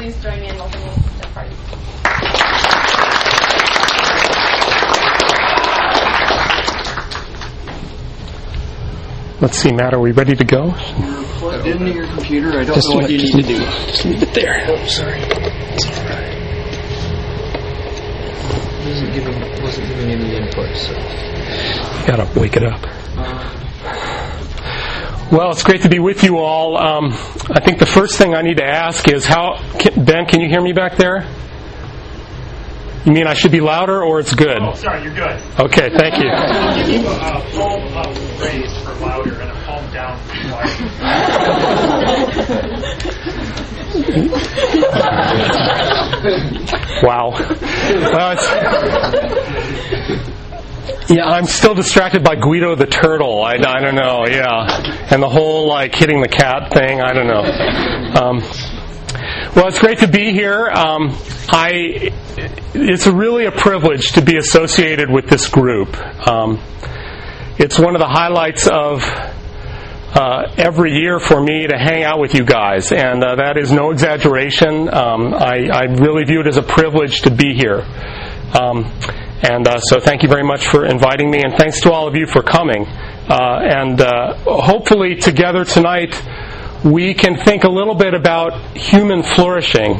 please join me in welcoming Jeff Hardy. Let's see, Matt, are we ready to go? You're plugged into your computer. I don't know what you need to do. Just leave it there. Oh, sorry. It's all right. Wasn't giving any input, so. You gotta wake it up. Well, it's great to be with you all. I think the first thing I need to ask is Ben, can you hear me back there? You mean I should be louder or it's good? Oh, sorry, you're good. Okay, thank you. I'll give you a palm up raised for louder and a palm down for quieter. Wow. Well, I'm still distracted by Guido the turtle. I don't know, yeah. And the whole, hitting the cat thing, I don't know. Well, it's great to be here. It's really a privilege to be associated with this group. It's one of the highlights of every year for me to hang out with you guys, and that is no exaggeration. I really view it as a privilege to be here. So thank you very much for inviting me, and thanks to all of you for coming. Hopefully together tonight we can think a little bit about human flourishing.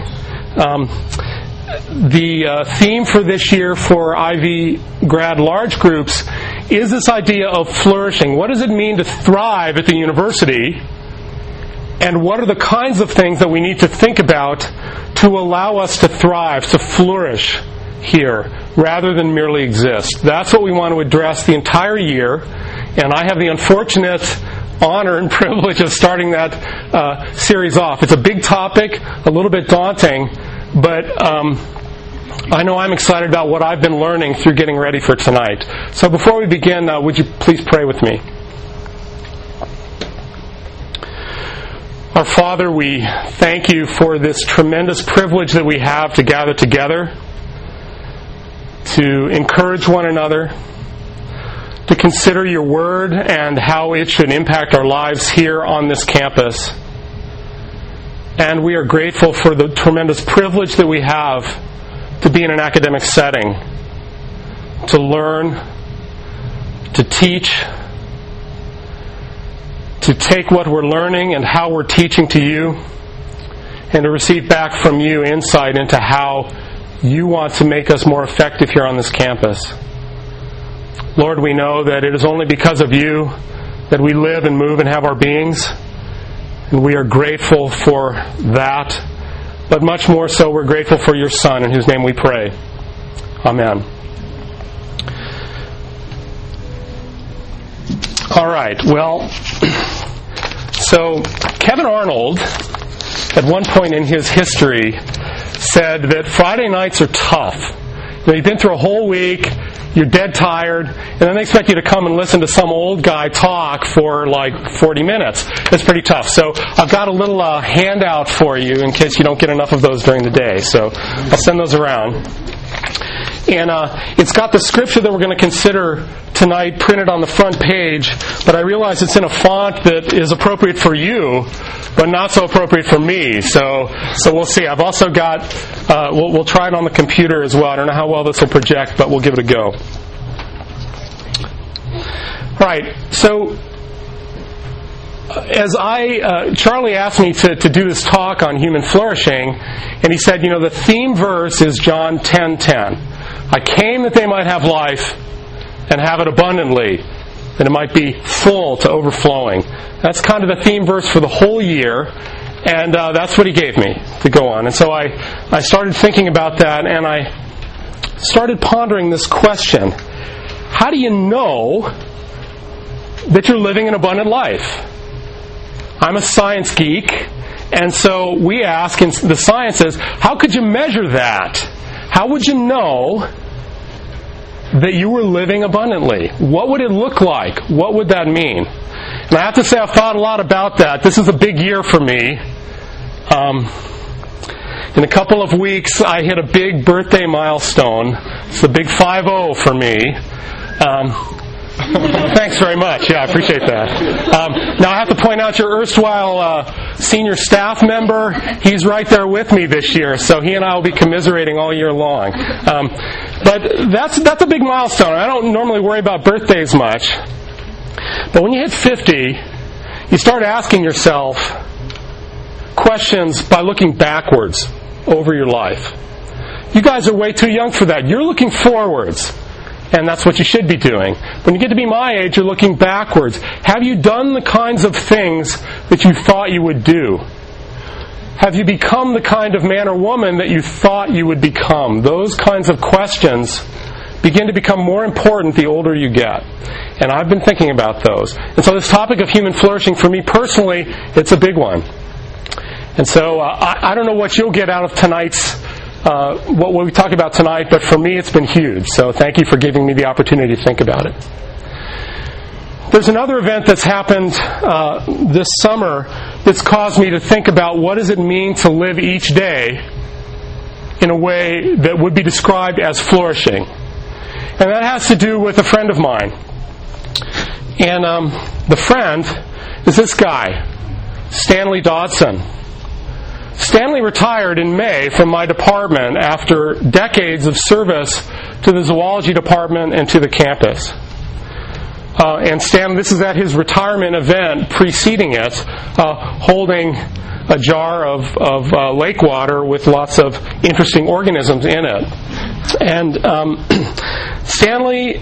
The theme for this year for Ivy grad large groups is this idea of flourishing. What does it mean to thrive at the university? And what are the kinds of things that we need to think about to allow us to thrive, to flourish here, rather than merely exist? That's what we want to address the entire year. And I have the unfortunate honor and privilege of starting that series off. It's a big topic, a little bit daunting, but I know I'm excited about what I've been learning through getting ready for tonight. So before we begin, would you please pray with me? Our Father, we thank you for this tremendous privilege that we have to gather together, to encourage one another, to consider your word and how it should impact our lives here on this campus. And we are grateful for the tremendous privilege that we have to be in an academic setting, to learn, to teach, to take what we're learning and how we're teaching to you, and to receive back from you insight into how you want to make us more effective here on this campus. Lord, we know that it is only because of you that we live and move and have our beings, and we are grateful for that. But much more so, we're grateful for your Son, in whose name we pray. Amen. All right, well, so Kevin Arnold, at one point in his history, said that Friday nights are tough. You've been through a whole week, you're dead tired, and then they expect you to come and listen to some old guy talk for 40 minutes. It's pretty tough. So I've got a little handout for you in case you don't get enough of those during the day. So I'll send those around. And it's got the scripture that we're going to consider tonight printed on the front page, but I realize it's in a font that is appropriate for you, but not so appropriate for me. So we'll see. I've also got, we'll try it on the computer as well. I don't know how well this will project, but we'll give it a go. Right. So as Charlie asked me to do this talk on human flourishing, and he said, the theme verse is John 10:10. I came that they might have life and have it abundantly, that it might be full to overflowing. That's kind of the theme verse for the whole year, and that's what he gave me to go on. And so I started thinking about that, and I started pondering this question. How do you know that you're living an abundant life? I'm a science geek, and so we ask in the sciences, how could you measure that? How would you know that you were living abundantly? What would it look like? What would that mean? And I have to say I've thought a lot about that. This is a big year for me. In a couple of weeks, I hit a big birthday milestone. It's the big 50 for me. Thanks very much. Yeah, I appreciate that. Now I have to point out your erstwhile senior staff member. He's right there with me this year, so he and I will be commiserating all year long. But that's a big milestone. I don't normally worry about birthdays much. But when you hit 50, you start asking yourself questions by looking backwards over your life. You guys are way too young for that. You're looking forwards. And that's what you should be doing. When you get to be my age, you're looking backwards. Have you done the kinds of things that you thought you would do? Have you become the kind of man or woman that you thought you would become? Those kinds of questions begin to become more important the older you get. And I've been thinking about those. And so this topic of human flourishing, for me personally, it's a big one. And so I don't know what you'll get out of tonight's what we talk about tonight, but for me it's been huge. So thank you for giving me the opportunity to think about it. There's another event that's happened this summer that's caused me to think about what does it mean to live each day in a way that would be described as flourishing. And that has to do with a friend of mine. And the friend is this guy, Stanley Dodson. Stanley retired in May from my department after decades of service to the zoology department and to the campus. And Stanley, this is at his retirement event preceding it, holding a jar of lake water with lots of interesting organisms in it. And Stanley,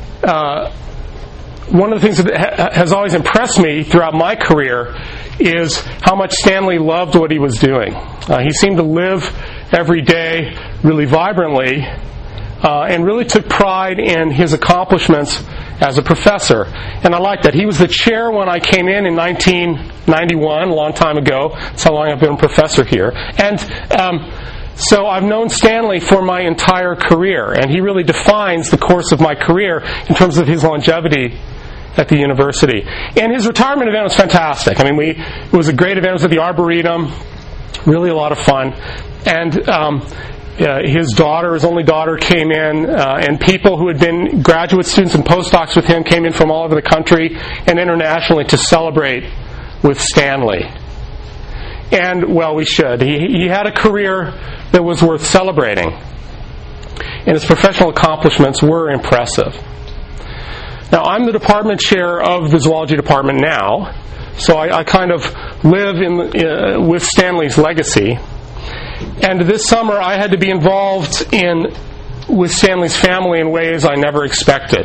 one of the things that has always impressed me throughout my career is how much Stanley loved what he was doing. He seemed to live every day really vibrantly and really took pride in his accomplishments as a professor. And I like that. He was the chair when I came in 1991, a long time ago. That's how long I've been a professor here. And so I've known Stanley for my entire career, and he really defines the course of my career in terms of his longevity at the university. And his retirement event was fantastic. I mean, it was a great event. It was at the Arboretum, really a lot of fun. And his only daughter came in, and people who had been graduate students and postdocs with him came in from all over the country and internationally to celebrate with Stanley. And, well, we should. He had a career that was worth celebrating. And his professional accomplishments were impressive. Now, I'm the department chair of the zoology department now, so I kind of live with Stanley's legacy. And this summer I had to be involved with Stanley's family in ways I never expected.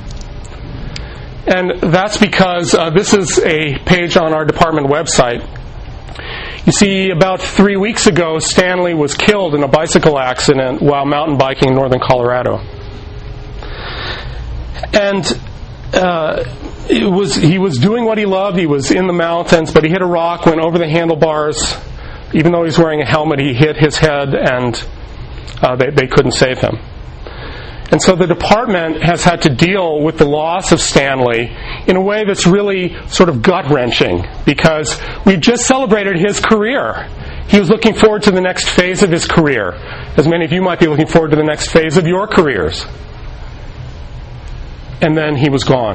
And that's because this is a page on our department website. You see, about 3 weeks ago, Stanley was killed in a bicycle accident while mountain biking in northern Colorado. And he was doing what he loved. He was in the mountains, but he hit a rock, went over the handlebars. Even though he was wearing a helmet, he hit his head, and they couldn't save him. And so the department has had to deal with the loss of Stanley in a way that's really sort of gut-wrenching, because we just celebrated his career. He was looking forward to the next phase of his career, as many of you might be looking forward to the next phase of your careers. And then he was gone.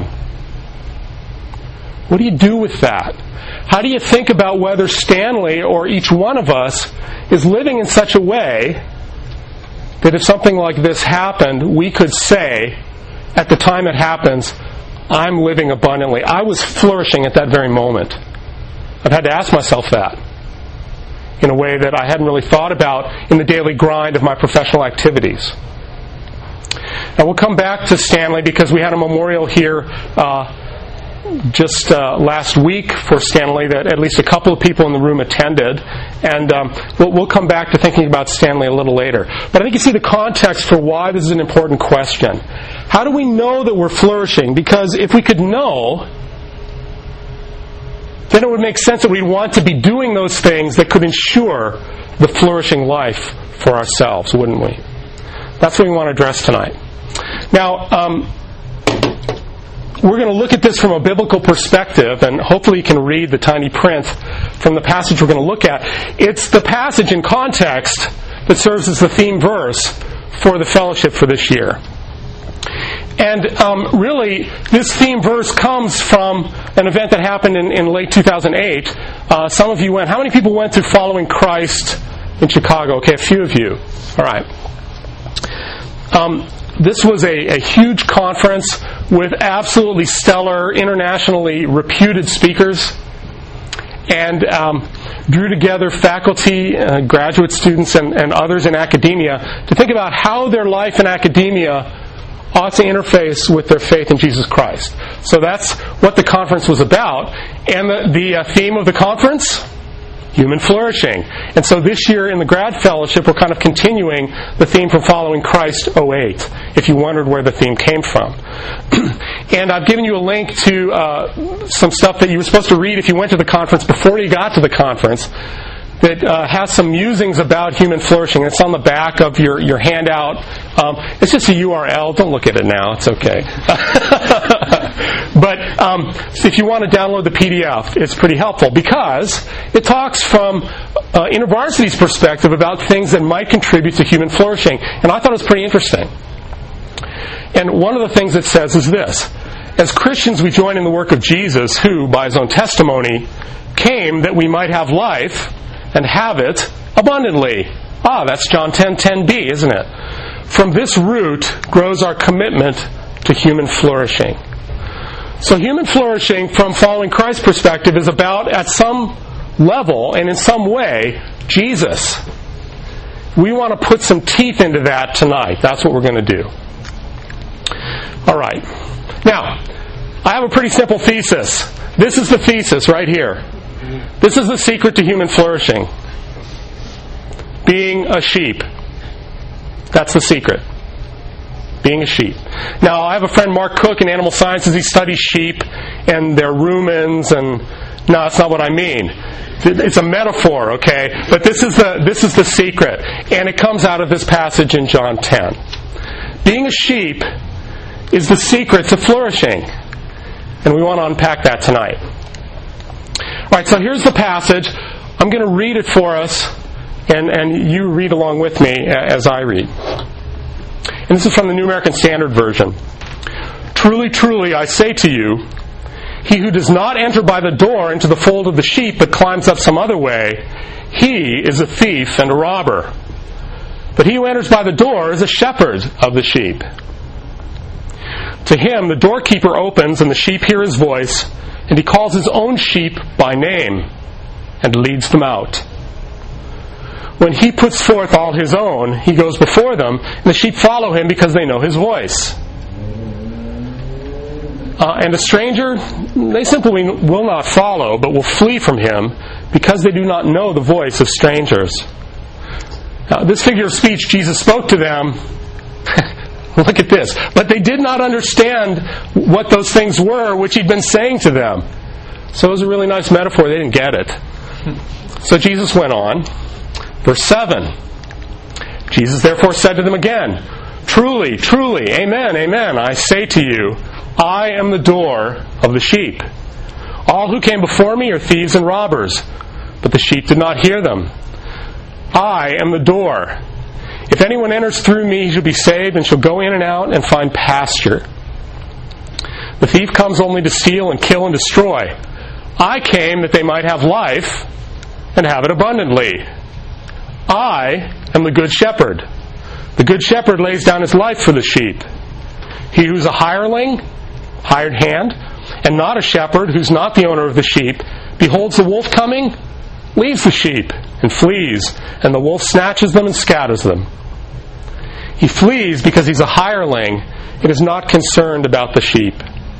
What do you do with that? How do you think about whether Stanley or each one of us is living in such a way that if something like this happened, we could say, at the time it happens, I'm living abundantly. I was flourishing at that very moment. I've had to ask myself that in a way that I hadn't really thought about in the daily grind of my professional activities. Now we'll come back to Stanley because we had a memorial here just last week for Stanley that at least a couple of people in the room attended, and we'll come back to thinking about Stanley a little later. But I think you see the context for why this is an important question. How do we know that we're flourishing? Because if we could know, then it would make sense that we'd want to be doing those things that could ensure the flourishing life for ourselves, wouldn't we? That's what we want to address tonight. Now, we're going to look at this from a biblical perspective, and hopefully you can read the tiny print from the passage we're going to look at. It's the passage in context that serves as the theme verse for the fellowship for this year. And really, this theme verse comes from an event that happened in late 2008. Some of you went. How many people went to Following Christ in Chicago? Okay, a few of you. All right. This was a huge conference with absolutely stellar, internationally reputed speakers, and drew together faculty, graduate students, and others in academia to think about how their life in academia ought to interface with their faith in Jesus Christ. So that's what the conference was about. And the theme of the conference? Human flourishing. And so this year in the grad fellowship, we're kind of continuing the theme from Following Christ 08, if you wondered where the theme came from. And I've given you a link to some stuff that you were supposed to read if you went to the conference before you got to the conference that has some musings about human flourishing. It's on the back of your handout. It's just a URL. Don't look at it now. It's okay. But if you want to download the PDF, it's pretty helpful because it talks from InterVarsity's perspective about things that might contribute to human flourishing. And I thought it was pretty interesting. And one of the things it says is this. As Christians, we join in the work of Jesus, who, by his own testimony, came that we might have life and have it abundantly. That's John 10:10b, isn't it? From this root grows our commitment to human flourishing. So human flourishing, from Following Christ's perspective, is about, at some level and in some way, Jesus. We want to put some teeth into that tonight. That's what we're going to do. All right. Now, I have a pretty simple thesis. This is the thesis right here. This is the secret to human flourishing. Being a sheep. That's the secret. Being a sheep. Now, I have a friend, Mark Cook, in animal sciences. He studies sheep and their rumens, and no, that's not what I mean. It's a metaphor, okay? But this is the secret, and it comes out of this passage in John 10. Being a sheep is the secret to flourishing, and we want to unpack that tonight. All right, so here's the passage. I'm going to read it for us, and you read along with me as I read. And this is from the New American Standard Version. Truly, truly, I say to you, he who does not enter by the door into the fold of the sheep, but climbs up some other way, he is a thief and a robber. But he who enters by the door is a shepherd of the sheep. To him the doorkeeper opens, and the sheep hear his voice, and he calls his own sheep by name, and leads them out. When he puts forth all his own, he goes before them, and the sheep follow him because they know his voice. And a stranger, they simply will not follow, but will flee from him, because they do not know the voice of strangers. Now, this figure of speech Jesus spoke to them. Look at this. But they did not understand what those things were which he'd been saying to them. So it was a really nice metaphor. They didn't get it. So Jesus went on. Verse 7. Jesus therefore said to them again, Truly, truly, amen, amen, I say to you, I am the door of the sheep. All who came before me are thieves and robbers, but the sheep did not hear them. I am the door. If anyone enters through me, he shall be saved and shall go in and out and find pasture. The thief comes only to steal and kill and destroy. I came that they might have life and have it abundantly. I am the good shepherd. The good shepherd lays down his life for the sheep. He who's a hireling, hired hand, and not a shepherd, who's not the owner of the sheep, beholds the wolf coming, leaves the sheep, and flees, and the wolf snatches them and scatters them. He flees because he's a hireling and is not concerned about the sheep.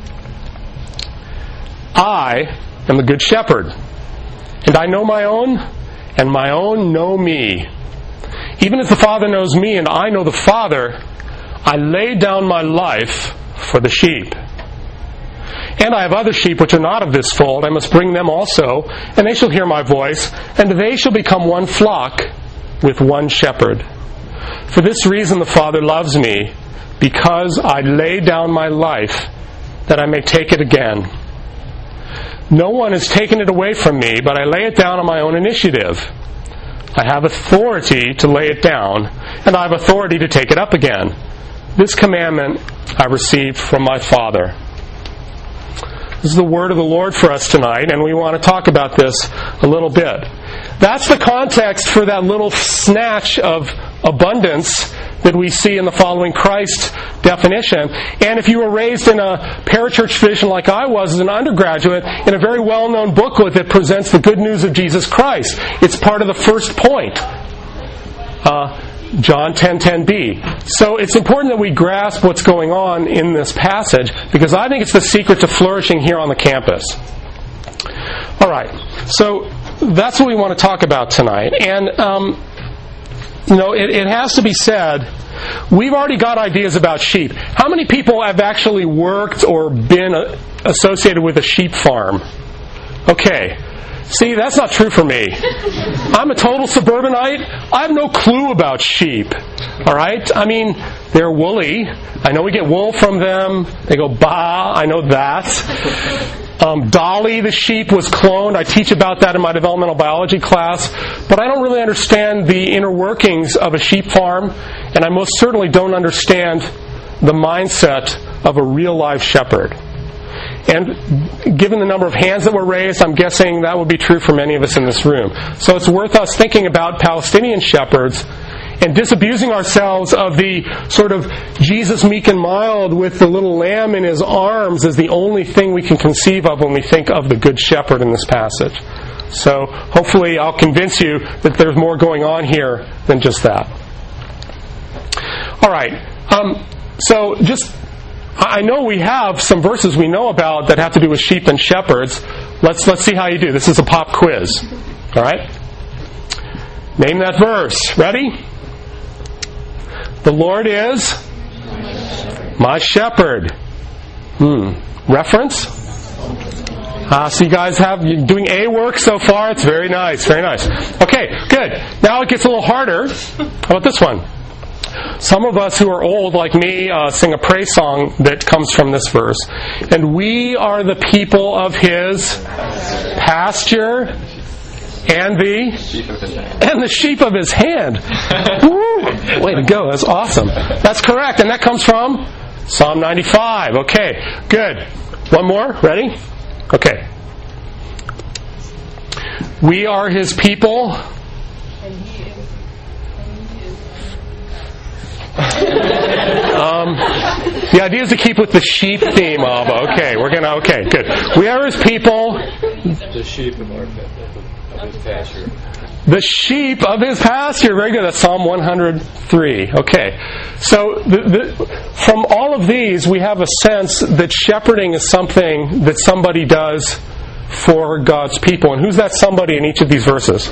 I am the good shepherd, and I know my own, and my own know me. Even as the Father knows me, and I know the Father, I lay down my life for the sheep. And I have other sheep which are not of this fold. I must bring them also, and they shall hear my voice, and they shall become one flock with one shepherd. For this reason the Father loves me, because I lay down my life, that I may take it again. No one has taken it away from me, but I lay it down on my own initiative. I have authority to lay it down, and I have authority to take it up again. This commandment I received from my Father. This is the word of the Lord for us tonight, and we want to talk about this a little bit. That's the context for that little snatch of abundance that we see in the following Christ definition. And if you were raised in a parachurch tradition like I was as an undergraduate, in a very well-known booklet that presents the good news of Jesus Christ, it's part of the first point. John 10:10b. So it's important that we grasp what's going on in this passage, because I think it's the secret to flourishing here on the campus. All right, so that's what we want to talk about tonight. And, it has to be said, we've already got ideas about sheep. How many people have actually worked or been associated with a sheep farm? Okay. See, that's not true for me. I'm a total suburbanite. I have no clue about sheep. All right? I mean, they're woolly. I know we get wool from them. They go baa. I know that. Dolly the sheep was cloned. I teach about that in my developmental biology class. But I don't really understand the inner workings of a sheep farm. And I most certainly don't understand the mindset of a real live shepherd. And given the number of hands that were raised, I'm guessing that would be true for many of us in this room. So it's worth us thinking about Palestinian shepherds and disabusing ourselves of the sort of Jesus meek and mild with the little lamb in his arms as the only thing we can conceive of when we think of the Good Shepherd in this passage. So hopefully I'll convince you that there's more going on here than just that. All right. I know we have some verses we know about that have to do with sheep and shepherds. Let's see how you do. This is a pop quiz. All right? Name that verse. Ready? The Lord is my shepherd. Reference? So you guys you're doing A work so far. It's very nice. Very nice. Okay, good. Now it gets a little harder. How about this one? Some of us who are old, like me, sing a praise song that comes from this verse. And we are the people of His pasture and the sheep of His hand. Woo! Way to go. That's awesome. That's correct. And that comes from Psalm 95. Okay, good. One more. Ready? Okay. We are His people. The idea is to keep with the sheep theme of, okay, good. We are His people. The sheep of His pasture. The sheep of His pasture. Very good. That's Psalm 103. Okay. So from all of these, we have a sense that shepherding is something that somebody does for God's people. And who's that somebody in each of these verses?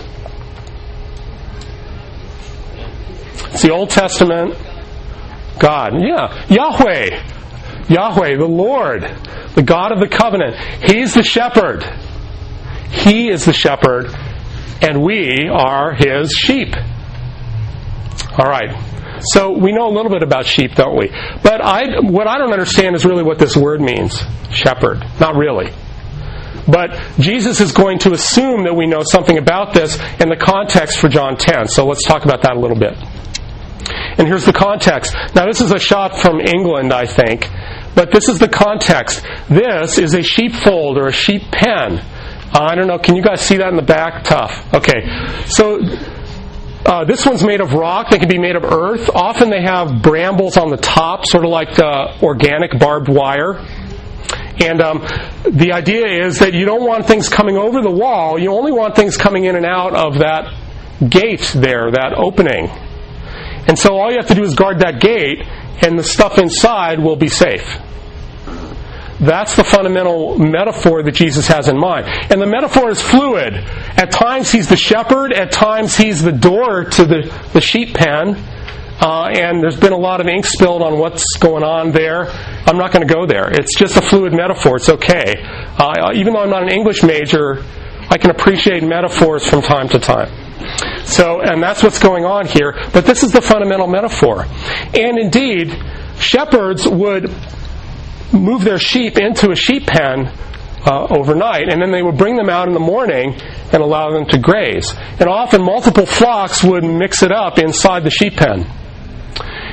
It's the Old Testament. God. Yeah. Yahweh, the Lord, the God of the covenant. He's the shepherd. He is the shepherd, and we are His sheep. All right. So we know a little bit about sheep, don't we? But what I don't understand is really what this word means, shepherd. Not really. But Jesus is going to assume that we know something about this in the context for John 10. So let's talk about that a little bit. And here's the context. Now, this is a shot from England, I think. But this is the context. This is a sheepfold or a sheep pen. I don't know. Can you guys see that in the back? Tough. Okay. So this one's made of rock. They can be made of earth. Often they have brambles on the top, sort of like organic barbed wire. And the idea is that you don't want things coming over the wall. You only want things coming in and out of that gate there, that opening. And so all you have to do is guard that gate, and the stuff inside will be safe. That's the fundamental metaphor that Jesus has in mind. And the metaphor is fluid. At times He's the shepherd. At times He's the door to the sheep pen. And there's been a lot of ink spilled on what's going on there. I'm not going to go there. It's just a fluid metaphor. It's okay. Even though I'm not an English major, I can appreciate metaphors from time to time. And that's what's going on here. But this is the fundamental metaphor. And indeed, shepherds would move their sheep into a sheep pen overnight, and then they would bring them out in the morning and allow them to graze. And often multiple flocks would mix it up inside the sheep pen.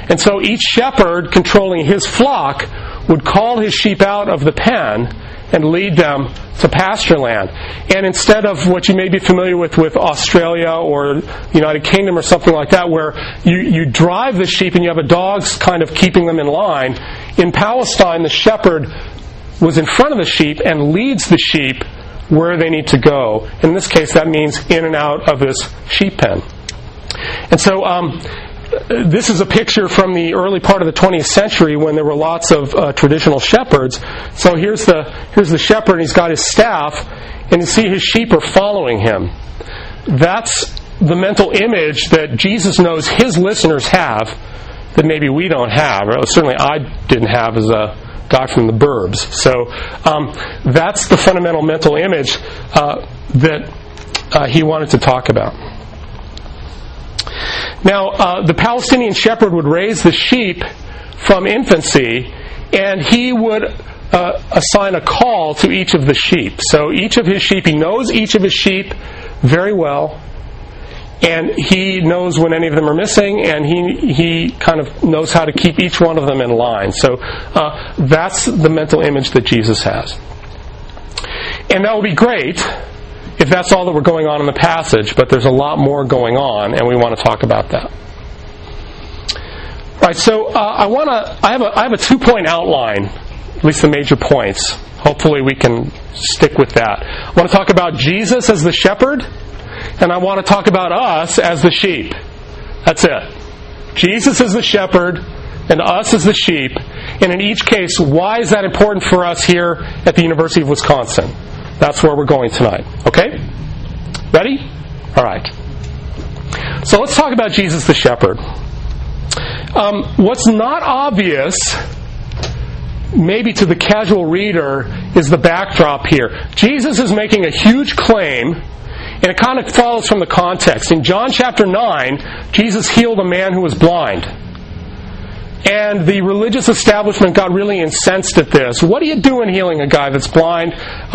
And so each shepherd controlling his flock would call his sheep out of the pen and lead them to pasture land. And instead of what you may be familiar with Australia or the United Kingdom or something like that, where you drive the sheep and you have a dog kind of keeping them in line, in Palestine the shepherd was in front of the sheep and leads the sheep where they need to go. In this case, that means in and out of this sheep pen. And so this is a picture from the early part of the 20th century when there were lots of traditional shepherds. So here's the shepherd, and he's got his staff, and you see his sheep are following him. That's the mental image that Jesus knows his listeners have that maybe we don't have, or certainly I didn't have as a guy from the burbs. So that's the fundamental mental image that he wanted to talk about. Now, the Palestinian shepherd would raise the sheep from infancy, and he would assign a call to each of the sheep. So each of his sheep, he knows each of his sheep very well, and he knows when any of them are missing, and he kind of knows how to keep each one of them in line. So that's the mental image that Jesus has. And that would be great if that's all that were going on in the passage, but there's a lot more going on, and we want to talk about that. All right, so I have a 2-point outline, at least the major points. Hopefully we can stick with that. I want to talk about Jesus as the shepherd, and I want to talk about us as the sheep. That's it. Jesus is the shepherd, and us as the sheep. And in each case, why is that important for us here at the University of Wisconsin? That's where we're going tonight. Okay? Ready? All right. So let's talk about Jesus the shepherd. What's not obvious, maybe to the casual reader, is the backdrop here. Jesus is making a huge claim, and it kind of follows from the context. In John chapter 9, Jesus healed a man who was blind. And the religious establishment got really incensed at this. What are you doing healing a guy that's blind?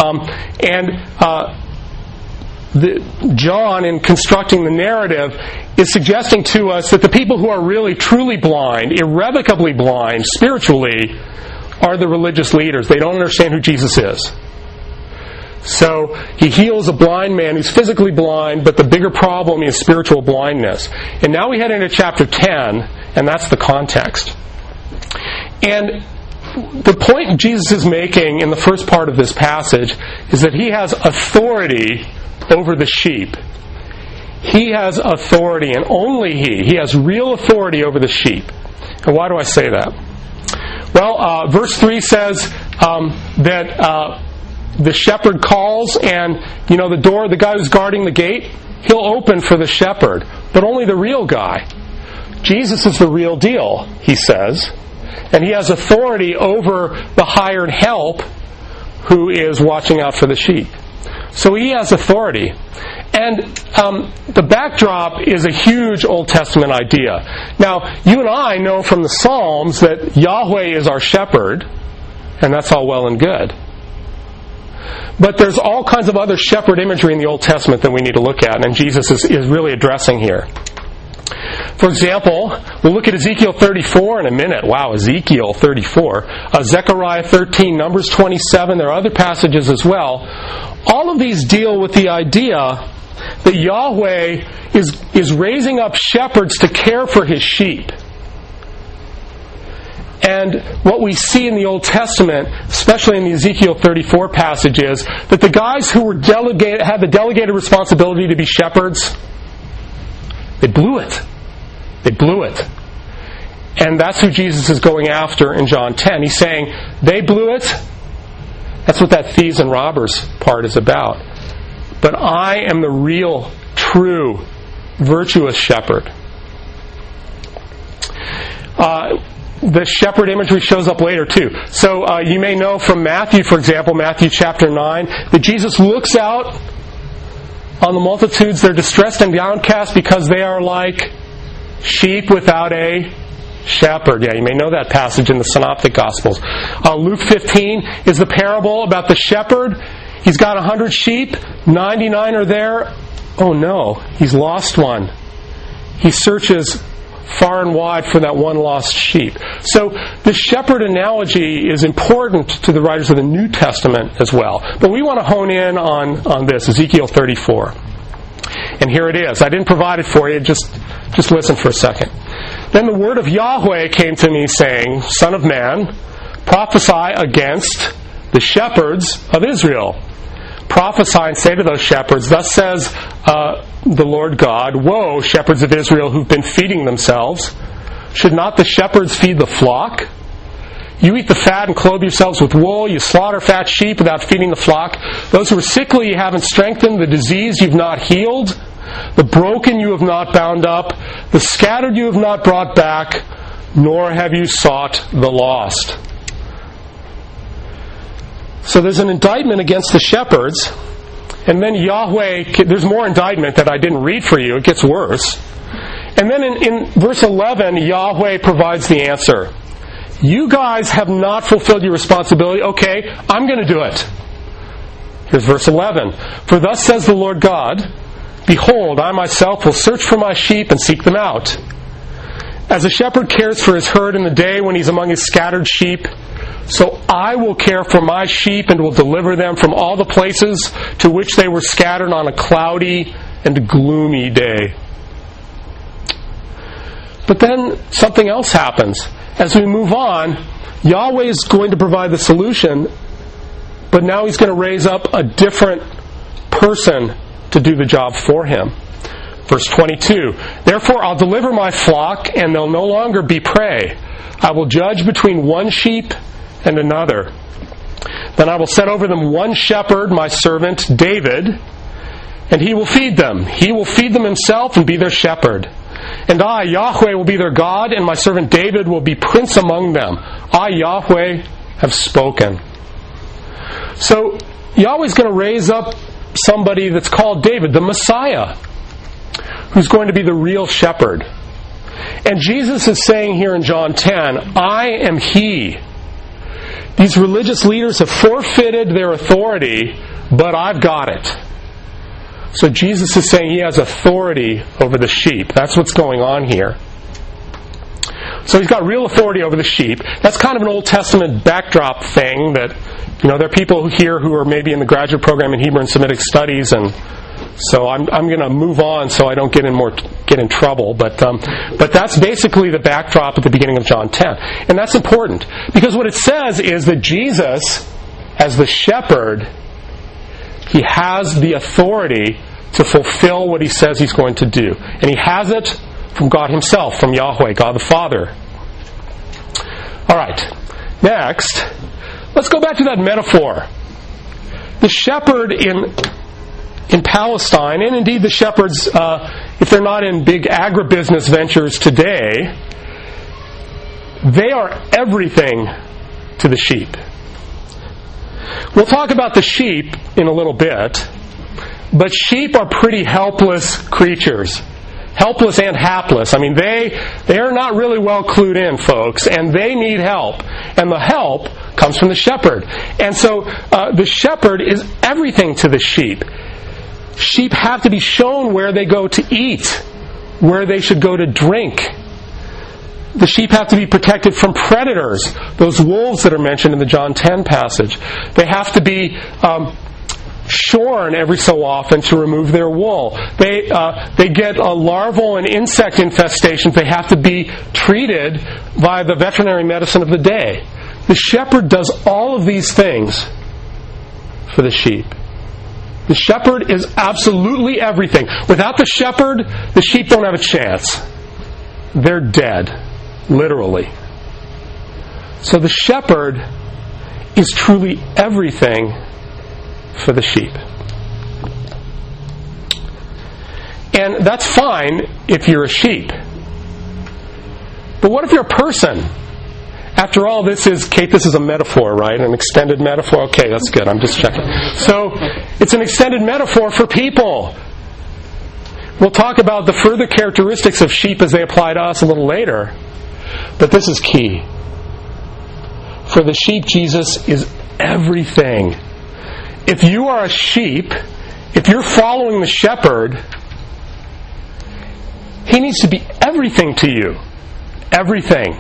John, in constructing the narrative, is suggesting to us that the people who are really truly blind, irrevocably blind, spiritually, are the religious leaders. They don't understand who Jesus is. So he heals a blind man who's physically blind, but the bigger problem is spiritual blindness. And now we head into chapter 10, and that's the context. And the point Jesus is making in the first part of this passage is that he has authority over the sheep. He has authority, and only he has real authority over the sheep. And why do I say that? Well, verse 3 says that the shepherd calls, and the guy who's guarding the gate, he'll open for the shepherd, but only the real guy. Jesus is the real deal, he says, and he has authority over the hired help who is watching out for the sheep. So he has authority. And the backdrop is a huge Old Testament idea. Now, you and I know from the Psalms that Yahweh is our shepherd, and that's all well and good. But there's all kinds of other shepherd imagery in the Old Testament that we need to look at, and Jesus is really addressing here. For example, we'll look at Ezekiel 34 in a minute. Wow, Ezekiel 34. Zechariah 13, Numbers 27. There are other passages as well. All of these deal with the idea that Yahweh is raising up shepherds to care for His sheep. And what we see in the Old Testament, especially in the Ezekiel 34 passage, is that the guys who were had the delegated responsibility to be shepherds, they blew it. They blew it. And that's who Jesus is going after in John 10. He's saying, they blew it. That's what that thieves and robbers part is about. But I am the real, true, virtuous shepherd. The shepherd imagery shows up later too. So you may know from Matthew, for example, Matthew chapter 9, that Jesus looks out on the multitudes. They're distressed and downcast because they are like sheep without a shepherd. Yeah, you may know that passage in the Synoptic Gospels. Luke 15 is the parable about the shepherd. He's got 100 sheep, 99 are there. Oh no, he's lost one. He searches far and wide for that one lost sheep. So the shepherd analogy is important to the writers of the New Testament as well. But we want to hone in on this, Ezekiel 34. And here it is. I didn't provide it for you. Just listen for a second. Then the word of Yahweh came to me, saying, Son of man, prophesy against the shepherds of Israel. Prophesy and say to those shepherds, Thus says the Lord God, Woe, shepherds of Israel who've been feeding themselves. Should not the shepherds feed the flock? You eat the fat and clothe yourselves with wool. You slaughter fat sheep without feeding the flock. Those who are sickly you haven't strengthened. The diseased you've not healed. The broken you have not bound up. The scattered you have not brought back. Nor have you sought the lost. So there's an indictment against the shepherds. And then Yahweh, there's more indictment that I didn't read for you. It gets worse. And then in verse 11, Yahweh provides the answer. You guys have not fulfilled your responsibility. Okay, I'm going to do it. Here's verse 11. For thus says the Lord God, Behold, I myself will search for my sheep and seek them out. As a shepherd cares for his herd in the day when he's among his scattered sheep, so I will care for my sheep and will deliver them from all the places to which they were scattered on a cloudy and gloomy day. But then something else happens. As we move on, Yahweh is going to provide the solution, but now He's going to raise up a different person to do the job for Him. Verse 22, Therefore I'll deliver my flock, and they'll no longer be prey. I will judge between one sheep and another. Then I will set over them one shepherd, my servant David, and he will feed them. He will feed them himself and be their shepherd. And I, Yahweh, will be their God, and my servant David will be prince among them. I, Yahweh, have spoken. So Yahweh's going to raise up somebody that's called David, the Messiah, who's going to be the real shepherd. And Jesus is saying here in John 10, I am He. These religious leaders have forfeited their authority, but I've got it. So Jesus is saying He has authority over the sheep. That's what's going on here. So He's got real authority over the sheep. That's kind of an Old Testament backdrop thing that, there are people here who are maybe in the graduate program in Hebrew and Semitic Studies, and so I'm going to move on so I don't get in trouble. But that's basically the backdrop at the beginning of John 10. And that's important, because what it says is that Jesus, as the shepherd, He has the authority to fulfill what He says He's going to do. And He has it from God Himself, from Yahweh, God the Father. All right. Next, let's go back to that metaphor. The shepherd in Palestine, and indeed the shepherds, if they're not in big agribusiness ventures today, they are everything to the sheep. We'll talk about the sheep in a little bit, but sheep are pretty helpless creatures. Helpless and hapless. I mean, they are not really well clued in, folks, and they need help. And the help comes from the shepherd. And so the shepherd is everything to the sheep. Sheep have to be shown where they go to eat, where they should go to drink. The sheep have to be protected from predators, those wolves that are mentioned in the John 10 passage. They have to be shorn every so often to remove their wool. They get a larval and insect infestation. They have to be treated by the veterinary medicine of the day. The shepherd does all of these things for the sheep. The shepherd is absolutely everything. Without the shepherd, the sheep don't have a chance. They're dead, literally. So the shepherd is truly everything for the sheep. And that's fine if you're a sheep. But what if you're a person? After all, this is a metaphor, right? An extended metaphor? Okay, that's good. I'm just checking. So, it's an extended metaphor for people. We'll talk about the further characteristics of sheep as they apply to us a little later. But this is key. For the sheep, Jesus is everything. If you are a sheep, if you're following the shepherd, He needs to be everything to you. Everything.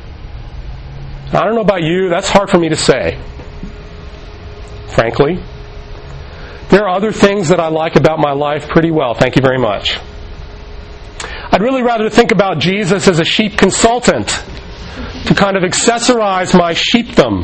I don't know about you, that's hard for me to say, frankly. There are other things that I like about my life pretty well, thank you very much. I'd really rather think about Jesus as a sheep consultant to kind of accessorize my sheepdom.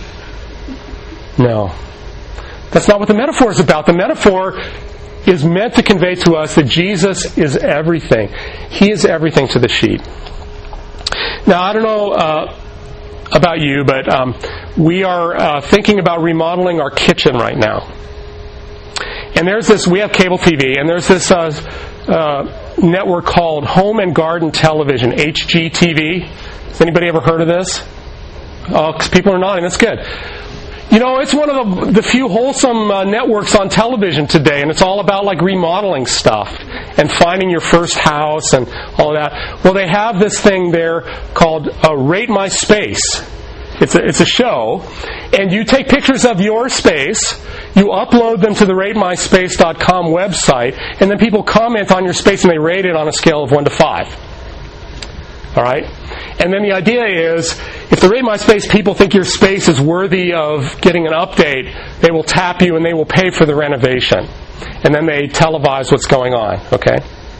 No. That's not what the metaphor is about. The metaphor is meant to convey to us that Jesus is everything. He is everything to the sheep. Now, I don't know about you, but we are thinking about remodeling our kitchen right now. And there's this, we have cable TV, and there's this network called Home and Garden Television, HGTV. Has anybody ever heard of this? Oh, 'cause people are nodding, that's good. You know, it's one of the few wholesome networks on television today, and it's all about like remodeling stuff and finding your first house and all of that. Well, they have this thing there called Rate My Space. It's a show, and you take pictures of your space, you upload them to the RateMySpace.com website, and then people comment on your space and they rate it on a scale of 1 to 5. All right? And then the idea is, if the Rate My Space people think your space is worthy of getting an update, they will tap you and they will pay for the renovation. And then they televise what's going on. Okay?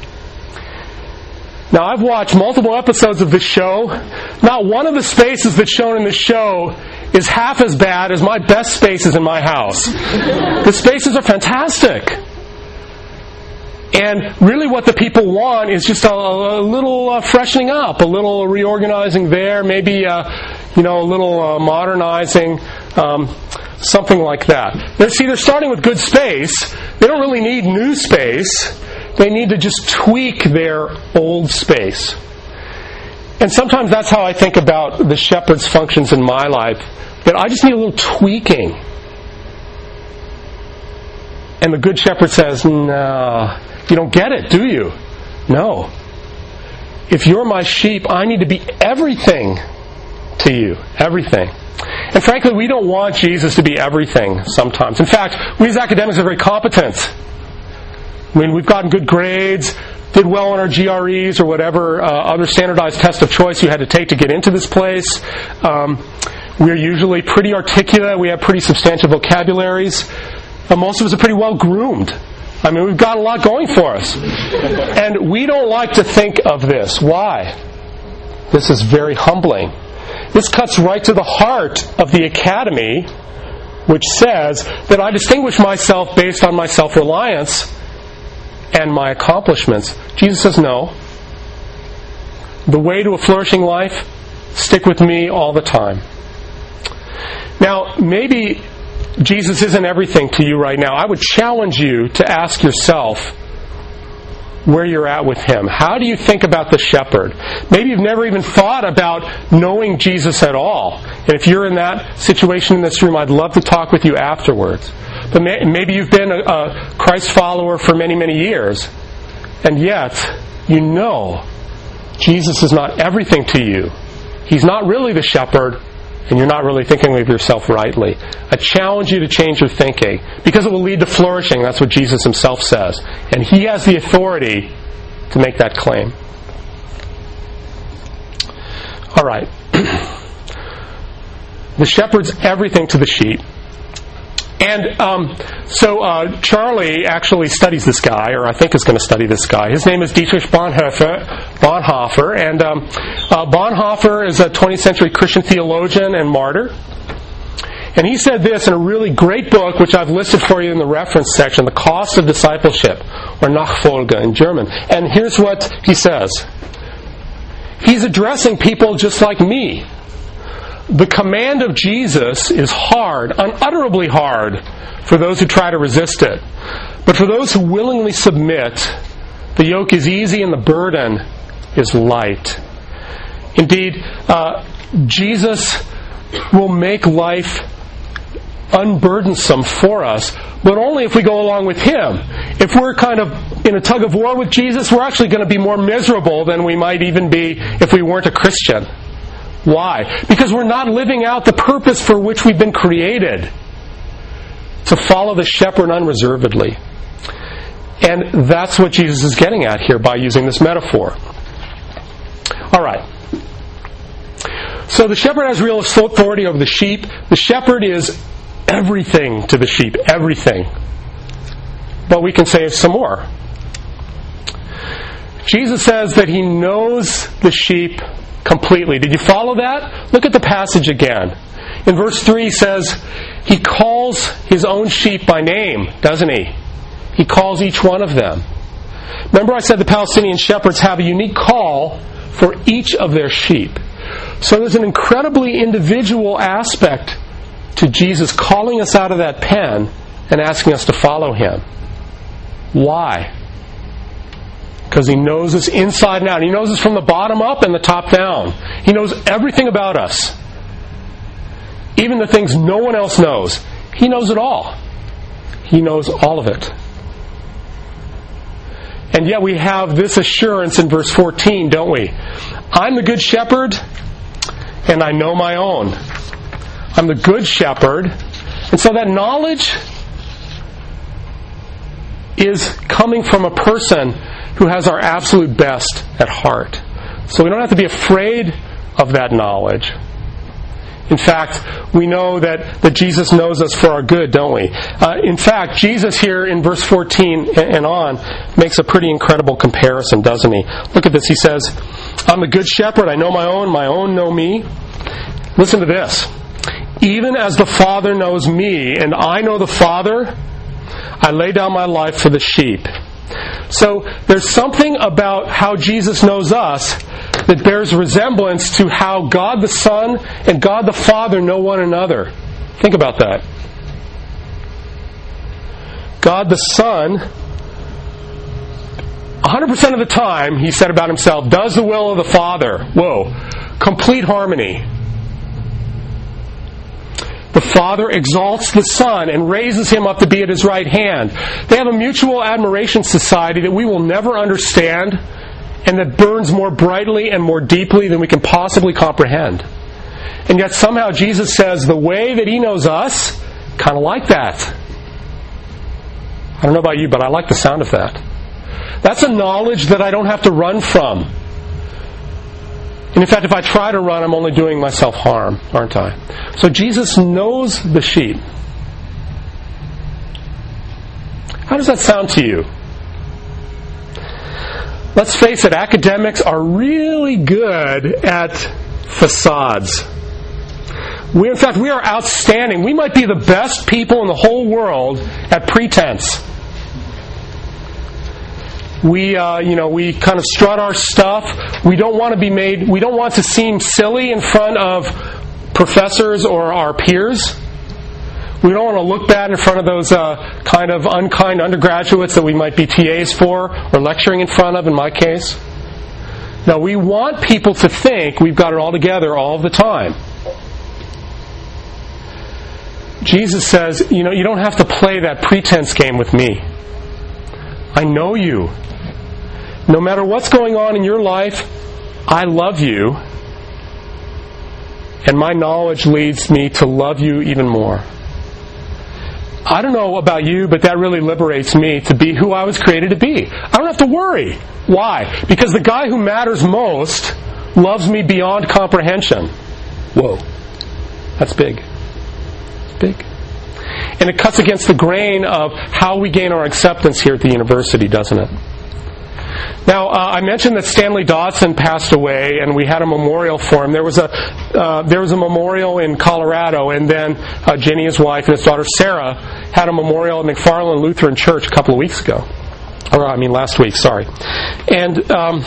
Now, I've watched multiple episodes of this show. Not one of the spaces that's shown in this show is half as bad as my best spaces in my house. The spaces are fantastic. And really what the people want is just a little freshening up, a little reorganizing there, maybe a little modernizing, something like that. They're starting with good space. They don't really need new space. They need to just tweak their old space. And sometimes that's how I think about the shepherd's functions in my life, that I just need a little tweaking. And the good shepherd says, no, you don't get it, do you? No. If you're my sheep, I need to be everything to you. Everything. And frankly, we don't want Jesus to be everything sometimes. In fact, we as academics are very competent. I mean, we've gotten good grades, did well on our GREs or whatever other standardized test of choice you had to take to get into this place. We're usually pretty articulate. We have pretty substantial vocabularies. Most of us are pretty well groomed. I mean, we've got a lot going for us. And we don't like to think of this. Why? This is very humbling. This cuts right to the heart of the academy, which says that I distinguish myself based on my self-reliance and my accomplishments. Jesus says no. The way to a flourishing life, stick with me all the time. Now, maybe Jesus isn't everything to you right now. I would challenge you to ask yourself where you're at with Him. How do you think about the shepherd? Maybe you've never even thought about knowing Jesus at all. And if you're in that situation in this room, I'd love to talk with you afterwards. But maybe you've been a Christ follower for many, many years. And yet, you know Jesus is not everything to you. He's not really the shepherd, and you're not really thinking of yourself rightly. I challenge you to change your thinking, because it will lead to flourishing. That's what Jesus Himself says. And He has the authority to make that claim. All right. The shepherd's everything to the sheep. And so Charlie actually studies this guy, or I think is going to study this guy. His name is Dietrich Bonhoeffer. And Bonhoeffer is a 20th century Christian theologian and martyr. And he said this in a really great book, which I've listed for you in the reference section, The Cost of Discipleship, or Nachfolge in German. And here's what he says. He's addressing people just like me. The command of Jesus is hard, unutterably hard, for those who try to resist it. But for those who willingly submit, the yoke is easy and the burden is light. Indeed, Jesus will make life unburdensome for us, but only if we go along with Him. If we're kind of in a tug of war with Jesus, we're actually going to be more miserable than we might even be if we weren't a Christian. Why? Because we're not living out the purpose for which we've been created, to follow the shepherd unreservedly. And that's what Jesus is getting at here by using this metaphor. All right. So the shepherd has real authority over the sheep. The shepherd is everything to the sheep, everything. But we can say some more. Jesus says that He knows the sheep completely. Did you follow that? Look at the passage again. In verse 3 He says, He calls His own sheep by name, doesn't He? He calls each one of them. Remember I said the Palestinian shepherds have a unique call for each of their sheep. So there's an incredibly individual aspect to Jesus calling us out of that pen and asking us to follow Him. Why? Because He knows us inside and out. He knows us from the bottom up and the top down. He knows everything about us. Even the things no one else knows. He knows it all. He knows all of it. And yet we have this assurance in verse 14, don't we? I'm the good shepherd, and I know my own. I'm the good shepherd. And so that knowledge is coming from a person who has our absolute best at heart. So we don't have to be afraid of that knowledge. In fact, we know that Jesus knows us for our good, don't we? In fact, Jesus here in verse 14 and on makes a pretty incredible comparison, doesn't He? Look at this. He says, I'm the good shepherd, I know my own know me. Listen to this. Even as the Father knows me, and I know the Father, I lay down my life for the sheep. So there's something about how Jesus knows us that bears resemblance to how God the Son and God the Father know one another. Think about that. God the Son, 100% of the time, He said about Himself, does the will of the Father. Whoa. Complete harmony. The Father exalts the Son and raises Him up to be at His right hand. They have a mutual admiration society that we will never understand and that burns more brightly and more deeply than we can possibly comprehend. And yet somehow Jesus says the way that He knows us, kind of like that. I don't know about you, but I like the sound of that. That's a knowledge that I don't have to run from. And in fact, if I try to run, I'm only doing myself harm, aren't I? So Jesus knows the sheep. How does that sound to you? Let's face it, academics are really good at facades. We are outstanding. We might be the best people in the whole world at pretense. We kind of strut our stuff. We don't want to seem silly in front of professors or our peers. We don't want to look bad in front of those kind of unkind undergraduates that we might be TAs for or lecturing in front of, in my case. No, we want people to think we've got it all together all the time. Jesus says, you don't have to play that pretense game with me. I know you. No matter what's going on in your life, I love you. And my knowledge leads me to love you even more. I don't know about you, but that really liberates me to be who I was created to be. I don't have to worry. Why? Because the guy who matters most loves me beyond comprehension. Whoa. That's big. It's big. And it cuts against the grain of how we gain our acceptance here at the university, doesn't it? Now, I mentioned that Stanley Dodson passed away, and we had a memorial for him. There was a memorial in Colorado, and then Jenny, his wife, and his daughter Sarah had a memorial at McFarland Lutheran Church a couple of weeks ago. Last week, sorry. And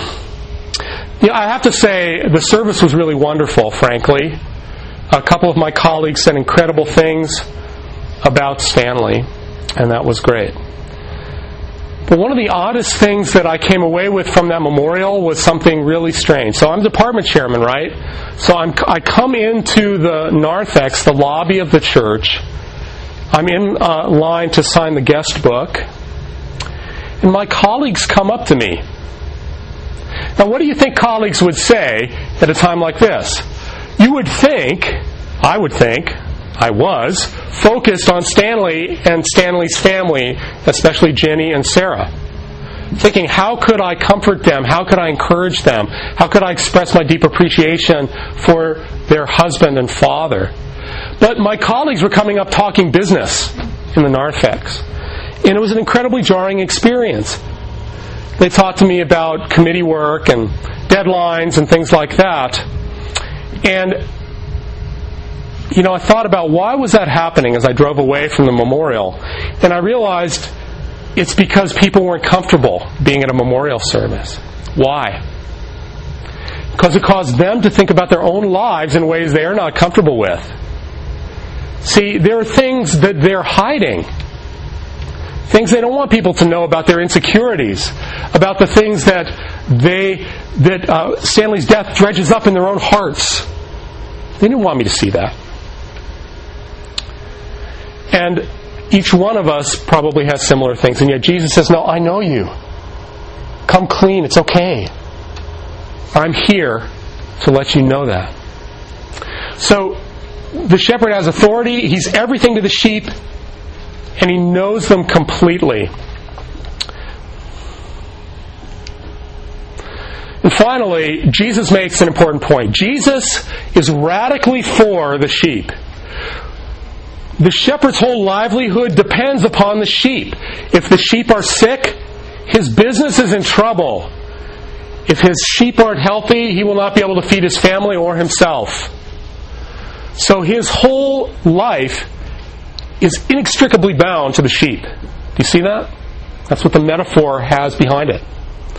I have to say, the service was really wonderful, frankly. A couple of my colleagues said incredible things about Stanley, and that was great. But one of the oddest things that I came away with from that memorial was something really strange. So I'm department chairman, right? So I come into the narthex, the lobby of the church. I'm in line to sign the guest book. And my colleagues come up to me. Now, what do you think colleagues would say at a time like this? You would think, I was focused on Stanley and Stanley's family, especially Jenny and Sarah. thinking, how could I comfort them? How could I encourage them? How could I express my deep appreciation for their husband and father? But my colleagues were coming up talking business in the narthex. And it was an incredibly jarring experience. They talked to me about committee work and deadlines and things like that. And, I thought about why was that happening as I drove away from the memorial. And I realized it's because people weren't comfortable being at a memorial service. Why? Because it caused them to think about their own lives in ways they are not comfortable with. See, there are things that they're hiding. Things they don't want people to know about their insecurities, about the things that Stanley's death dredges up in their own hearts. They didn't want me to see that. And each one of us probably has similar things, and yet Jesus says, no, I know you. Come clean, it's okay. I'm here to let you know that. So, the shepherd has authority, he's everything to the sheep, and he knows them completely. And finally, Jesus makes an important point. Jesus is radically for the sheep. The shepherd's whole livelihood depends upon the sheep. If the sheep are sick, his business is in trouble. If his sheep aren't healthy, he will not be able to feed his family or himself. So his whole life is inextricably bound to the sheep. Do you see that? That's what the metaphor has behind it.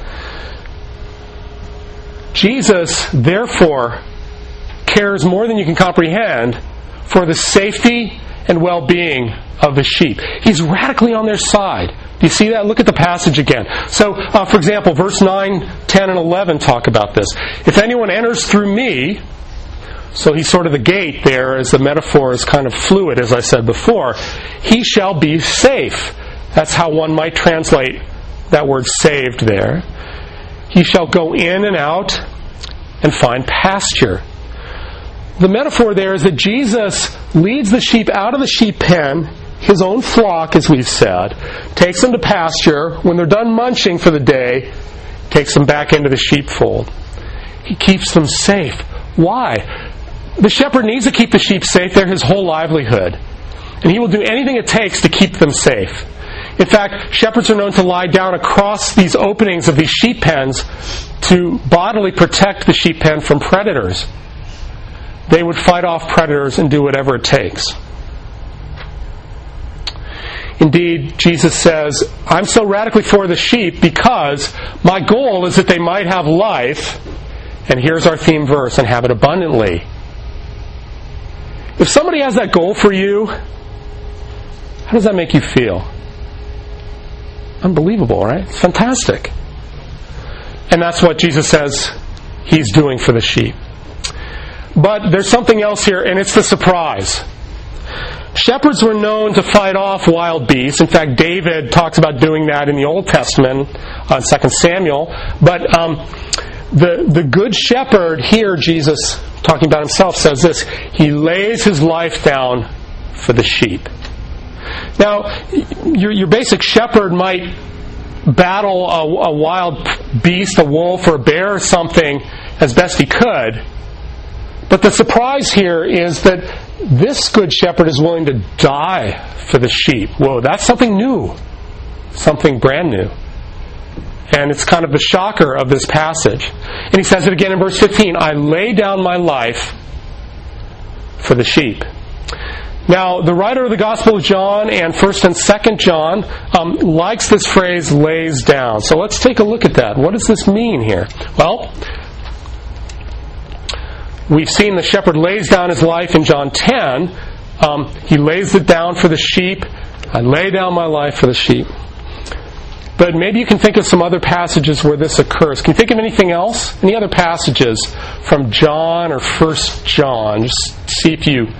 Jesus, therefore, cares more than you can comprehend for the safety and well-being of the sheep. He's radically on their side. Do you see that? Look at the passage again. So, for example, verse 9, 10, and 11 talk about this. If anyone enters through me, so he's sort of the gate there, as the metaphor is kind of fluid, as I said before, he shall be safe. That's how one might translate that word saved there. He shall go in and out and find pasture. The metaphor there is that Jesus leads the sheep out of the sheep pen, his own flock, as we've said, takes them to pasture. When they're done munching for the day, takes them back into the sheepfold. He keeps them safe. Why? The shepherd needs to keep the sheep safe. They're his whole livelihood. And he will do anything it takes to keep them safe. In fact, shepherds are known to lie down across these openings of these sheep pens to bodily protect the sheep pen from predators. They would fight off predators and do whatever it takes. Indeed, Jesus says, I'm so radically for the sheep because my goal is that they might have life, and here's our theme verse, and have it abundantly. If somebody has that goal for you, how does that make you feel? Unbelievable, right? It's fantastic. And that's what Jesus says he's doing for the sheep. But there's something else here, and it's the surprise. Shepherds were known to fight off wild beasts. In fact, David talks about doing that in the Old Testament, 2 Samuel. But the good shepherd here, Jesus, talking about himself, says this: he lays his life down for the sheep. Now, your basic shepherd might battle a wild beast, a wolf or a bear or something, as best he could. But the surprise here is that this good shepherd is willing to die for the sheep. Whoa, that's something new. Something brand new. And it's kind of the shocker of this passage. And he says it again in verse 15, I lay down my life for the sheep. Now, the writer of the Gospel of John and 1st and 2nd John likes this phrase, lays down. So let's take a look at that. What does this mean here? Well, we've seen the shepherd lays down his life in John 10. He lays it down for the sheep. I lay down my life for the sheep. But maybe you can think of some other passages where this occurs. Can you think of anything else? Any other passages from John or 1st John? Just see if you...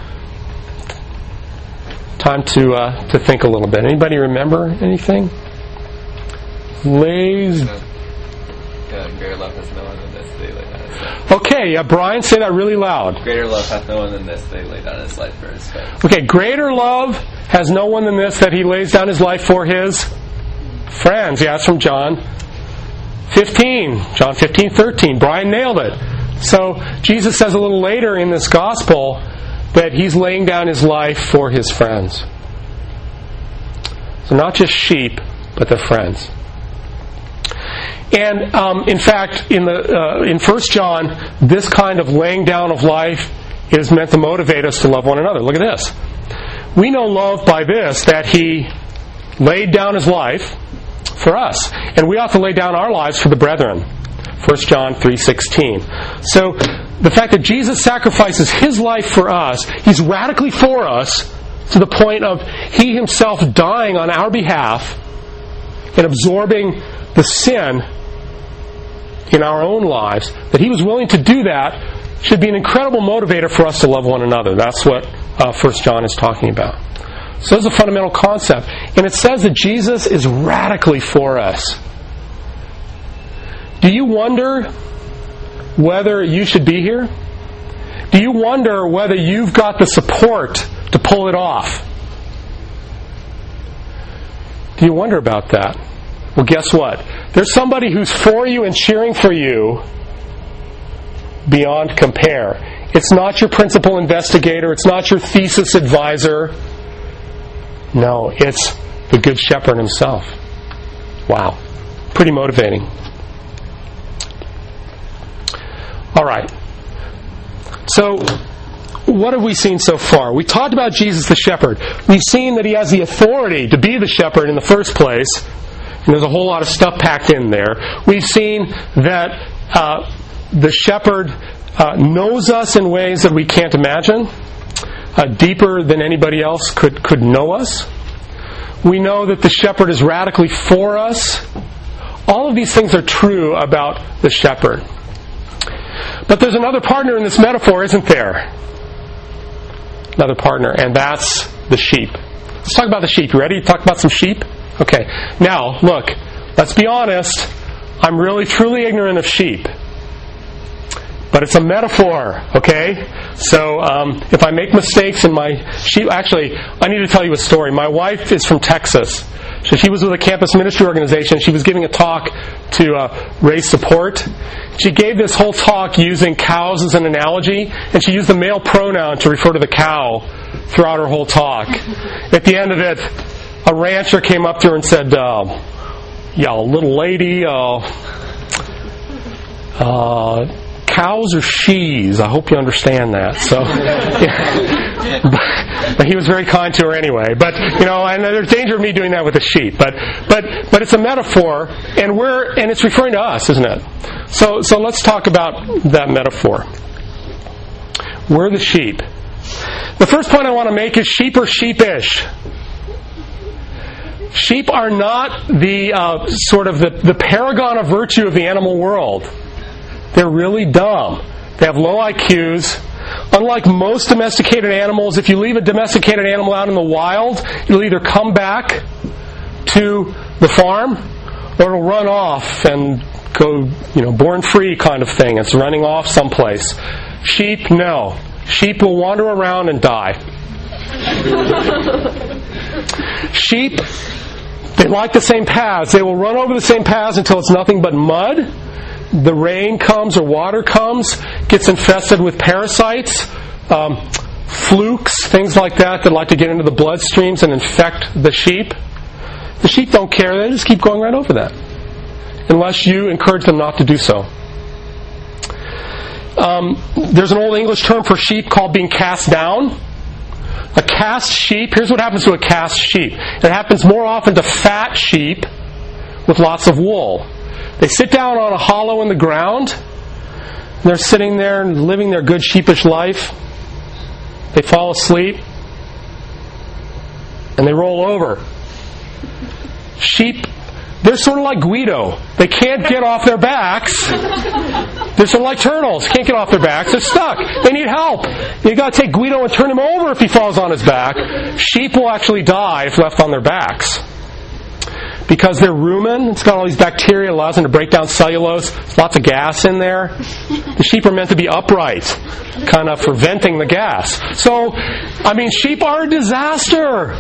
Time to think a little bit. Anybody remember anything? Lays... Greater love hath no one than this, they lay down his life. Okay, yeah, Brian, say that really loud. Greater love hath no one than this, they lay down his life for his friends. Okay, greater love has no one than this, that he lays down his life for his friends. Yeah, that's from John 15, John 15:13. Brian nailed it. So Jesus says a little later in this gospel that he's laying down his life for his friends. So not just sheep, but their friends. And in fact, in 1 John, this kind of laying down of life is meant to motivate us to love one another. Look at this. We know love by this, that he laid down his life for us. And we ought to lay down our lives for the brethren. 1 John 3:16. So the fact that Jesus sacrifices his life for us, he's radically for us to the point of he himself dying on our behalf and absorbing the sin in our own lives, that he was willing to do that, should be an incredible motivator for us to love one another. That's what 1 John is talking about. So that's a fundamental concept. And it says that Jesus is radically for us. Do you wonder whether you should be here? Do you wonder whether you've got the support to pull it off? Do you wonder about that? Well, guess what? There's somebody who's for you and cheering for you beyond compare. It's not your principal investigator. It's not your thesis advisor. No, it's the Good Shepherd himself. Wow. Pretty motivating. All right. So, what have we seen so far? We talked about Jesus the shepherd. We've seen that he has the authority to be the shepherd in the first place. And there's a whole lot of stuff packed in there. We've seen that the shepherd knows us in ways that we can't imagine, deeper than anybody else could know us. We know that the shepherd is radically for us. All of these things are true about the shepherd. But there's another partner in this metaphor, isn't there? Another partner, and that's the sheep. Let's talk about the sheep. You ready to talk about some sheep? Okay. Now, look, let's be honest. I'm really, truly ignorant of sheep. But it's a metaphor, okay? So, if I make mistakes in my sheep... Actually, I need to tell you a story. My wife is from Texas. So she was with a campus ministry organization. She was giving a talk to raise support. She gave this whole talk using cows as an analogy, and she used the male pronoun to refer to the cow throughout her whole talk. At the end of it, a rancher came up to her and said, yeah, little lady, cows are she's. I hope you understand that. So, yeah. But he was very kind to her anyway. But and there's danger of me doing that with the sheep. But it's a metaphor, and it's referring to us, isn't it? So let's talk about that metaphor. We're the sheep. The first point I want to make is sheep are sheepish. Sheep are not the paragon of virtue of the animal world. They're really dumb. They have low IQs. Unlike most domesticated animals, if you leave a domesticated animal out in the wild, it'll either come back to the farm or it'll run off and go, born free kind of thing. It's running off someplace. Sheep, no. Sheep will wander around and die. Sheep, they like the same paths. They will run over the same paths until it's nothing but mud. The rain comes or water comes, gets infested with parasites, flukes, things like that like to get into the bloodstreams and infect the sheep. The sheep don't care. They just keep going right over that, unless you encourage them not to do so. There's an old English term for sheep called being cast down. A cast sheep, here's what happens to a cast sheep. It happens more often to fat sheep with lots of wool. They sit down on a hollow in the ground. And they're sitting there and living their good sheepish life. They fall asleep. And they roll over. Sheep, they're sort of like Guido. They can't get off their backs. They're sort of like turtles. Can't get off their backs. They're stuck. They need help. You've got to take Guido and turn him over if he falls on his back. Sheep will actually die if left on their backs. Because they're rumen, it's got all these bacteria, allows them to break down cellulose. There's lots of gas in there. The sheep are meant to be upright, kind of for venting the gas. So, sheep are a disaster.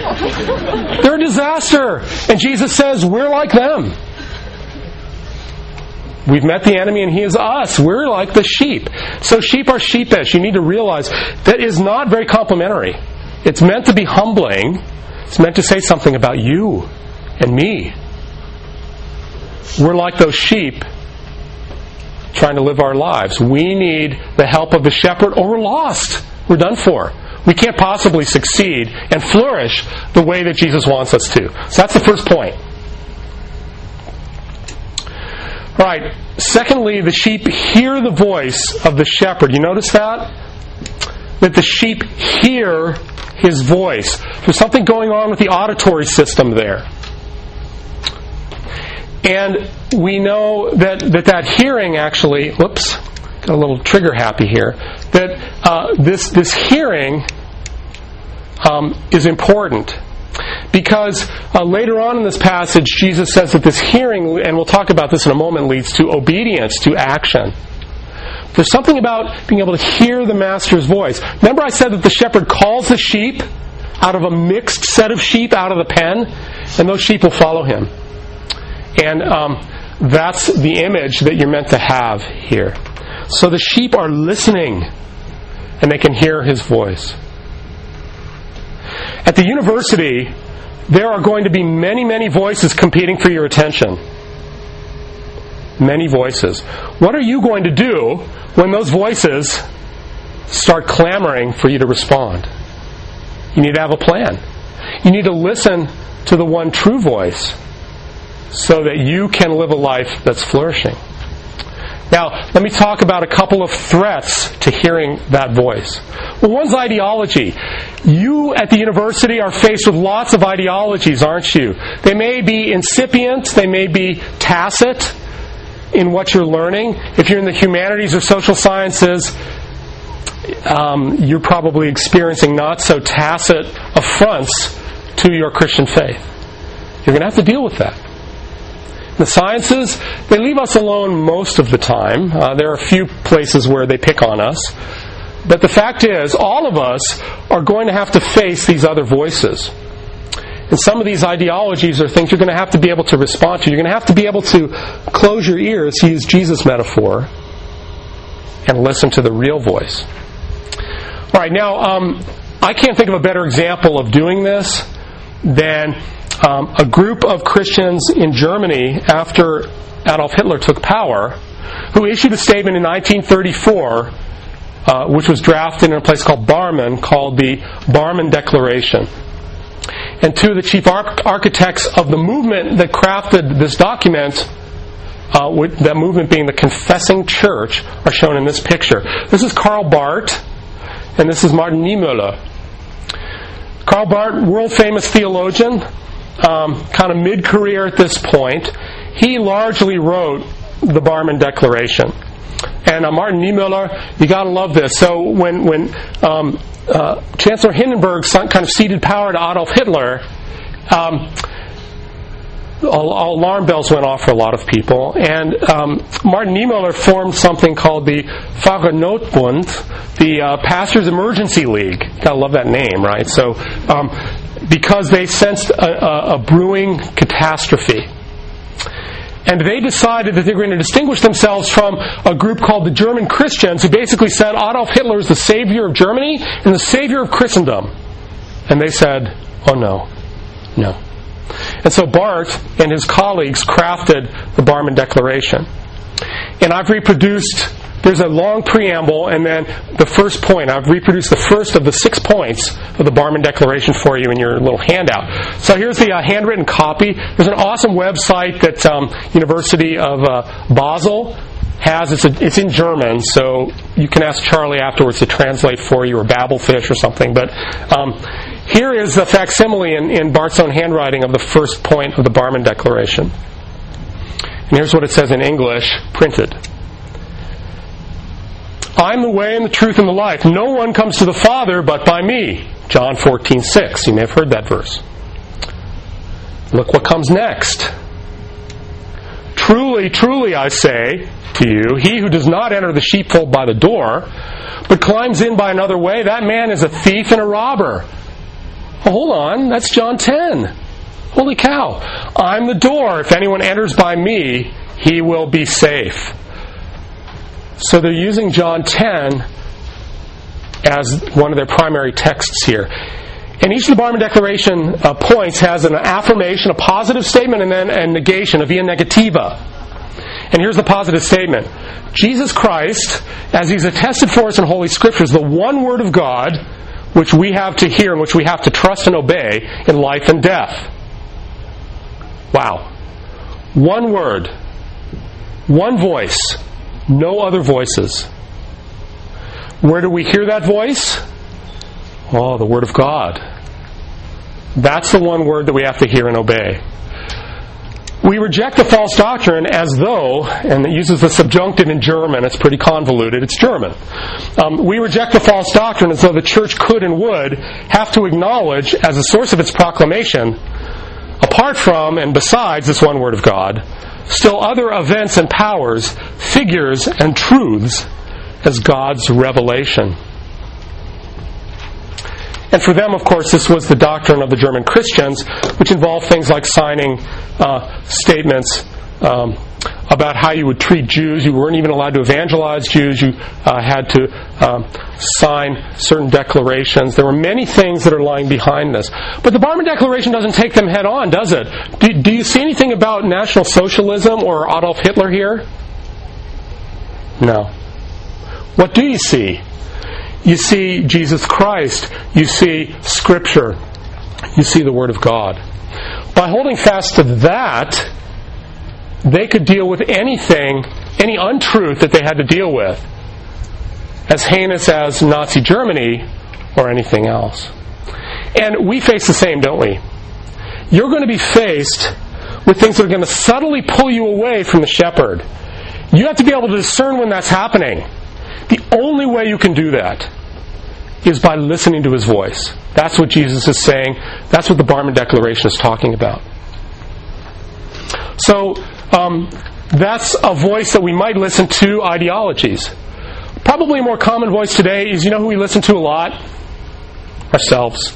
They're a disaster. And Jesus says, we're like them. We've met the enemy and he is us. We're like the sheep. So sheep are sheepish. You need to realize that is not very complimentary. It's meant to be humbling. It's meant to say something about you and me. We're like those sheep trying to live our lives. We need the help of the shepherd or we're lost. We're done for. We can't possibly succeed and flourish the way that Jesus wants us to. So that's the first point. All right. Secondly, the sheep hear the voice of the shepherd. You notice that? That the sheep hear his voice. There's something going on with the auditory system there. And we know that hearing actually, whoops, got a little trigger happy here, that this hearing is important. Because later on in this passage, Jesus says that this hearing, and we'll talk about this in a moment, leads to obedience, to action. There's something about being able to hear the master's voice. Remember I said that the shepherd calls the sheep out of a mixed set of sheep out of the pen, and those sheep will follow him. And that's the image that you're meant to have here. So the sheep are listening, and they can hear his voice. At the university, there are going to be many, many voices competing for your attention. Many voices. What are you going to do when those voices start clamoring for you to respond? You need to have a plan. You need to listen to the one true voice so that you can live a life that's flourishing. Now, let me talk about a couple of threats to hearing that voice. Well, one's ideology. You at the university are faced with lots of ideologies, aren't you? They may be incipient, they may be tacit in what you're learning. If you're in the humanities or social sciences, you're probably experiencing not so tacit affronts to your Christian faith. You're going to have to deal with that. The sciences, they leave us alone most of the time. There are a few places where they pick on us. But the fact is, all of us are going to have to face these other voices. And some of these ideologies are things you're going to have to be able to respond to. You're going to have to be able to close your ears, to use Jesus' metaphor, and listen to the real voice. All right, now, I can't think of a better example of doing this than a group of Christians in Germany after Adolf Hitler took power, who issued a statement in 1934, which was drafted in a place called Barmen, called the Barmen Declaration. And two of the chief architects of the movement that crafted this document, that movement being the Confessing Church, are shown in this picture. This is Karl Barth, and this is Martin Niemöller. Karl Barth, world-famous theologian, kind of mid-career at this point. He largely wrote the Barmen Declaration. And Martin Niemöller, you got to love this. So when Chancellor Hindenburg kind of ceded power to Adolf Hitler, alarm bells went off for a lot of people. And Martin Niemöller formed something called the Pfarrer Notbund, the Pastors Emergency League. Got to love that name, right? So because they sensed a brewing catastrophe. And they decided that they were going to distinguish themselves from a group called the German Christians, who basically said Adolf Hitler is the savior of Germany and the savior of Christendom. And they said, oh no. And so Barth and his colleagues crafted the Barmen Declaration. And I've reproduced, there's a long preamble, and then the first point. I've reproduced the first of the 6 points of the Barmen Declaration for you in your little handout. So here's the handwritten copy. There's an awesome website that University of Basel has. It's in German, so you can ask Charlie afterwards to translate for you, or Babelfish or something. But here is the facsimile in Barth's own handwriting of the first point of the Barmen Declaration. And here's what it says in English, printed. I am the way and the truth and the life. No one comes to the Father but by me. John 14:6. You may have heard that verse. Look what comes next. Truly, truly, I say to you, he who does not enter the sheepfold by the door, but climbs in by another way, that man is a thief and a robber. Well, hold on, that's John 10. Holy cow. I'm the door. If anyone enters by me, he will be safe. So they're using John 10 as one of their primary texts here. And each of the Barmen Declaration points has an affirmation, a positive statement, and then a negation, a via negativa. And here's the positive statement. Jesus Christ, as He's attested for us in Holy Scriptures, the one Word of God, which we have to hear and which we have to trust and obey in life and death. Wow. One word. One voice. No other voices. Where do we hear that voice? Oh, the Word of God. That's the one word that we have to hear and obey. We reject the false doctrine as though, and it uses the subjunctive in German, it's pretty convoluted, it's German. We reject the false doctrine as though the church could and would have to acknowledge as a source of its proclamation, apart from and besides this one Word of God, still other events and powers, figures and truths as God's revelation. And for them, of course, this was the doctrine of the German Christians, which involved things like signing statements about how you would treat Jews. You weren't even allowed to evangelize Jews. You had to sign certain declarations. There were many things that are lying behind this. But the Barmen Declaration doesn't take them head on, does it? Do you see anything about National Socialism or Adolf Hitler here? No. What do you see? You see Jesus Christ. You see Scripture. You see the Word of God. By holding fast to that, they could deal with anything, any untruth that they had to deal with, as heinous as Nazi Germany or anything else. And we face the same, don't we? You're going to be faced with things that are going to subtly pull you away from the shepherd. You have to be able to discern when that's happening. The only way you can do that is by listening to His voice. That's what Jesus is saying. That's what the Barmen Declaration is talking about. So, that's a voice that we might listen to, ideologies. Probably a more common voice today is, you know who we listen to a lot? Ourselves.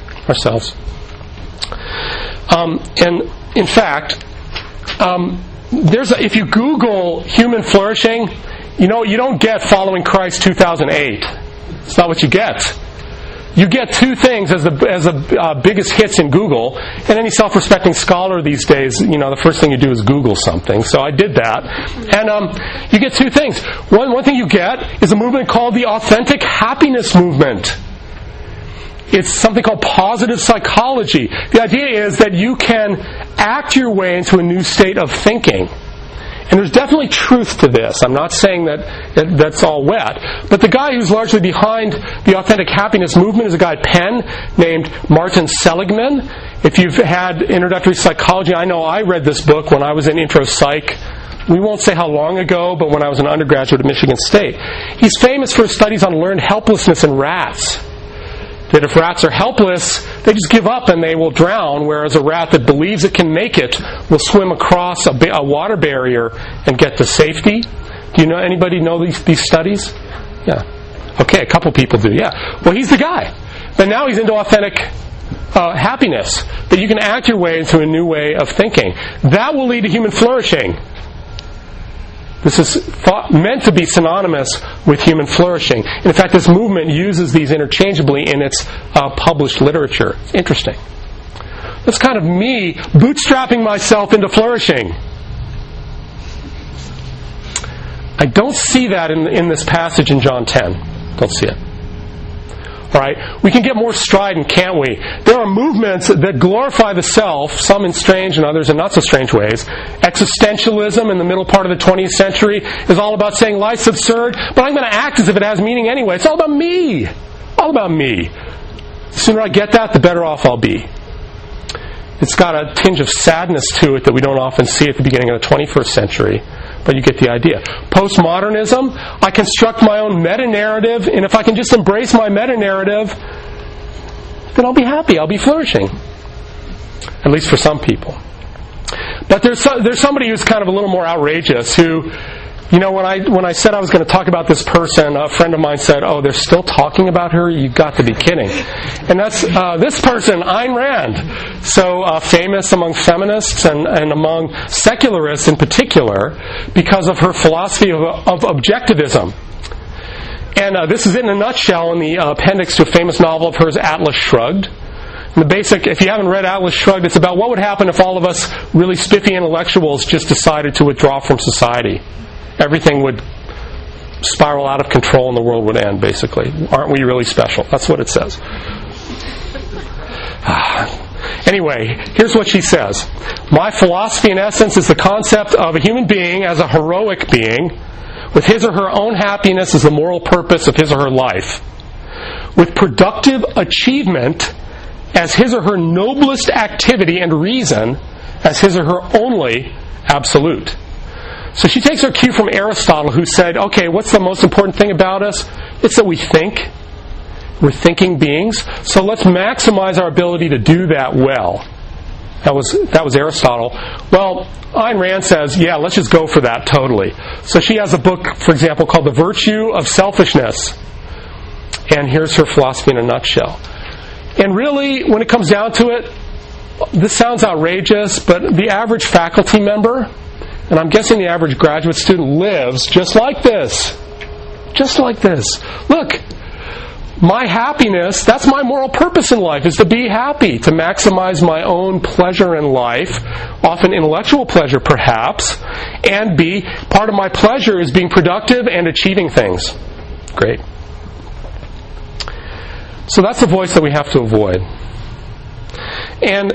And in fact, if you Google human flourishing, you don't get Following Christ 2008. It's not what you get. You get two things as the biggest hits in Google, and any self-respecting scholar these days, the first thing you do is Google something. So I did that, and you get two things. One thing you get is a movement called the Authentic Happiness Movement. It's something called positive psychology. The idea is that you can act your way into a new state of thinking. And there's definitely truth to this. I'm not saying that's all wet. But the guy who's largely behind the Authentic Happiness Movement is a guy at Penn named Martin Seligman. If you've had introductory psychology, I know I read this book when I was in intro psych. We won't say how long ago, but when I was an undergraduate at Michigan State. He's famous for his studies on learned helplessness in rats. That if rats are helpless, they just give up and they will drown, whereas a rat that believes it can make it will swim across a water barrier and get to safety. Do you know anybody know these studies? Yeah. Okay, a couple people do, yeah. Well, he's the guy. But now he's into authentic happiness, that you can act your way into a new way of thinking. That will lead to human flourishing. This is meant to be synonymous with human flourishing. In fact, this movement uses these interchangeably in its published literature. It's interesting. That's kind of me bootstrapping myself into flourishing. I don't see that in this passage in John 10. Don't see it. All right, we can get more strident, can't we? There are movements that glorify the self, some in strange and others in not so strange ways. Existentialism in the middle part of the 20th century is all about saying life's absurd, but I'm going to act as if it has meaning anyway. It's all about me. All about me. The sooner I get that, the better off I'll be. It's got a tinge of sadness to it that we don't often see at the beginning of the 21st century. But you get the idea. Postmodernism, I construct my own meta-narrative, and if I can just embrace my meta-narrative, then I'll be happy, I'll be flourishing. At least for some people. But there's somebody who's kind of a little more outrageous, who When I said I was going to talk about this person, a friend of mine said, "Oh, they're still talking about her? You've got to be kidding!" And that's this person, Ayn Rand, so famous among feminists and among secularists in particular because of her philosophy of objectivism. And this is in a nutshell in the appendix to a famous novel of hers, Atlas Shrugged. And the basic, if you haven't read Atlas Shrugged, it's about what would happen if all of us really spiffy intellectuals just decided to withdraw from society. Everything would spiral out of control and the world would end, basically. Aren't we really special? That's what it says. Anyway, here's what she says. My philosophy, in essence, is the concept of a human being as a heroic being, with his or her own happiness as the moral purpose of his or her life, with productive achievement as his or her noblest activity and reason as his or her only absolute. So she takes her cue from Aristotle, who said, okay, what's the most important thing about us? It's that we think. We're thinking beings. So let's maximize our ability to do that well. That was Aristotle. Well, Ayn Rand says, yeah, let's just go for that totally. So she has a book, for example, called The Virtue of Selfishness. And here's her philosophy in a nutshell. And really, when it comes down to it, this sounds outrageous, but the average faculty member, and I'm guessing the average graduate student, lives just like this. Just like this. Look, my happiness, that's my moral purpose in life, is to be happy, to maximize my own pleasure in life, often intellectual pleasure perhaps, and part of my pleasure is being productive and achieving things. Great. So that's the voice that we have to avoid. And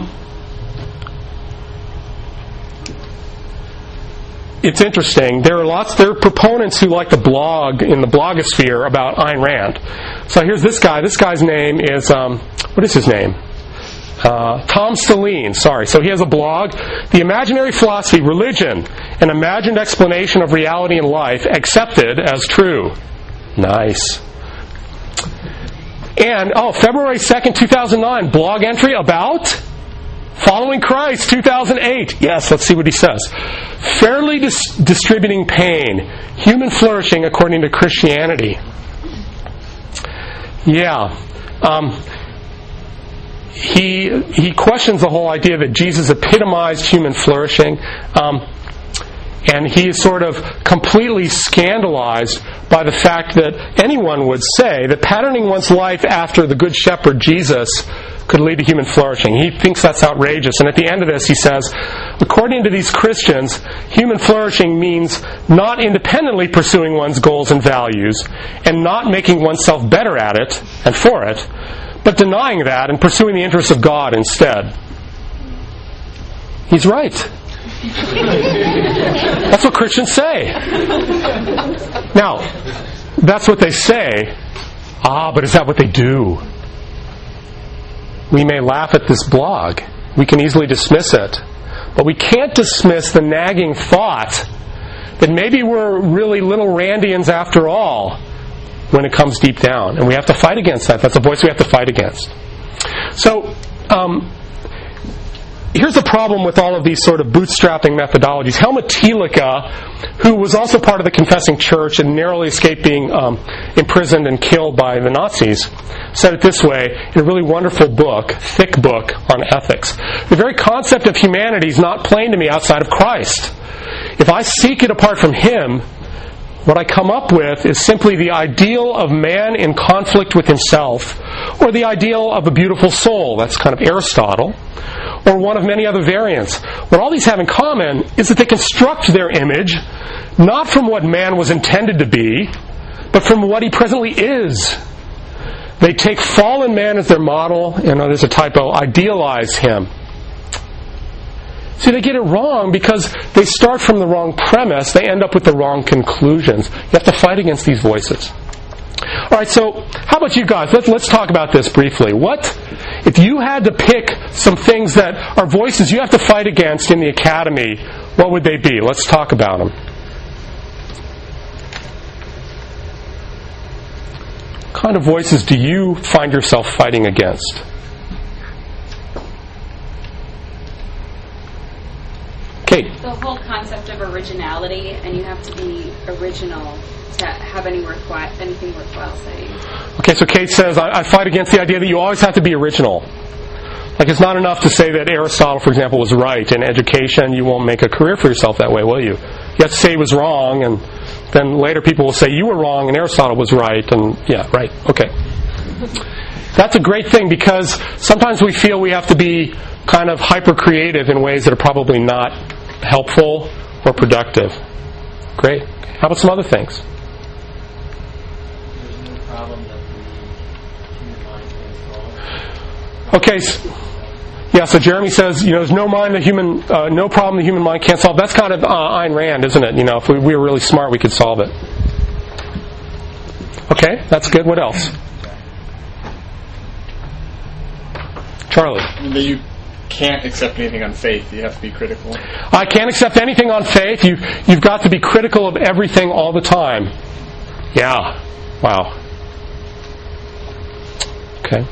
it's interesting. There are proponents who like to blog in the blogosphere about Ayn Rand. So here's this guy. This guy's name is, what is his name? Tom Stelline. Sorry. So he has a blog, The Imaginary Philosophy, Religion, an Imagined Explanation of Reality and Life, Accepted as True. Nice. And, February 2nd, 2009, blog entry about Following Christ, 2008. Yes, let's see what he says. Fairly distributing pain, human flourishing according to Christianity. Yeah. He questions the whole idea that Jesus epitomized human flourishing. And he is sort of completely scandalized by the fact that anyone would say that patterning one's life after the Good Shepherd, Jesus, could lead to human flourishing. He thinks that's outrageous. And at the end of this, he says, according to these Christians, human flourishing means not independently pursuing one's goals and values and not making oneself better at it and for it, but denying that and pursuing the interests of God instead. He's right. That's what Christians say. Now, that's what they say. But is that what they do? We may laugh at this blog. We can easily dismiss it. But we can't dismiss the nagging thought that maybe we're really little Randians after all when it comes deep down. And we have to fight against that. That's a voice we have to fight against. So, here's the problem with all of these sort of bootstrapping methodologies. Helmut Thielicke, who was also part of the Confessing Church and narrowly escaped being imprisoned and killed by the Nazis, said it this way in a really wonderful book, thick book on ethics. The very concept of humanity is not plain to me outside of Christ. If I seek it apart from Him, what I come up with is simply the ideal of man in conflict with himself, or the ideal of a beautiful soul, that's kind of Aristotle, or one of many other variants. What all these have in common is that they construct their image not from what man was intended to be, but from what he presently is. They take fallen man as their model, and there's a typo, idealize him. See, they get it wrong because they start from the wrong premise. They end up with the wrong conclusions. You have to fight against these voices. All right, so how about you guys? Let's talk about this briefly. If you had to pick some things that are voices you have to fight against in the academy, what would they be? Let's talk about them. What kind of voices do you find yourself fighting against? Kate. the whole concept of originality, and you have to be original to have anything worthwhile saying. Okay, so Kate says, I fight against the idea that you always have to be original. Like, it's not enough to say that Aristotle, for example, was right. In education, you won't make a career for yourself that way, will you? You have to say he was wrong, and then later people will say you were wrong and Aristotle was right, and yeah, right, okay. That's a great thing, because sometimes we feel we have to be kind of hyper-creative in ways that are probably not helpful or productive. Great. How about some other things? There's no problem that the human mind can solve. Okay, so Jeremy says, there's no problem the human mind can't solve. That's kind of Ayn Rand, isn't it? If we were really smart, we could solve it. Okay, that's good. What else? Charlie. That you can't accept anything on faith. You have to be critical. I can't accept anything on faith. You've got to be critical of everything all the time. Yeah. Wow. Okay.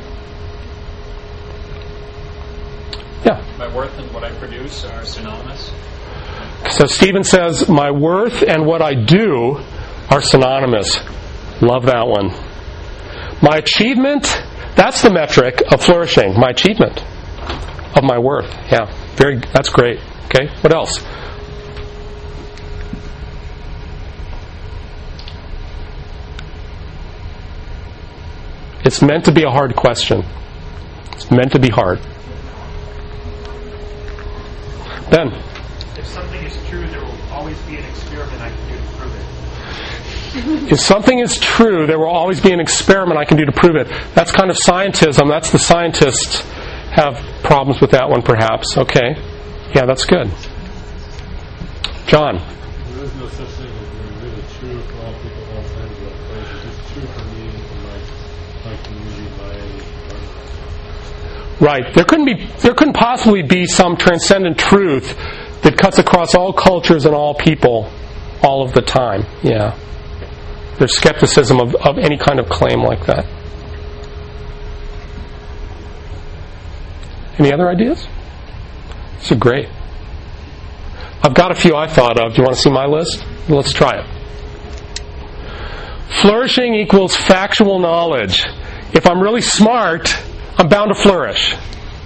Yeah. My worth and what I produce are synonymous. So Stephen says, my worth and what I do are synonymous. Love that one. My achievement, that's the metric of flourishing. My achievement of my worth. Yeah. That's great. Okay. What else? It's meant to be a hard question. It's meant to be hard. Ben. If something is true, there will always be an experiment I can do to prove it. If something is true, there will always be an experiment I can do to prove it. That's kind of scientism. That's the scientists have problems with that one, perhaps. Okay. Yeah, that's good. John. There is no such thing as being really true for all people, all kinds of places. It's true for me and my community, Right. There couldn't possibly be some transcendent truth that cuts across all cultures and all people all of the time. Yeah. There's skepticism of any kind of claim like that. Any other ideas? These are great. I've got a few I thought of. Do you want to see my list? Let's try it. Flourishing equals factual knowledge. If I'm really smart, I'm bound to flourish.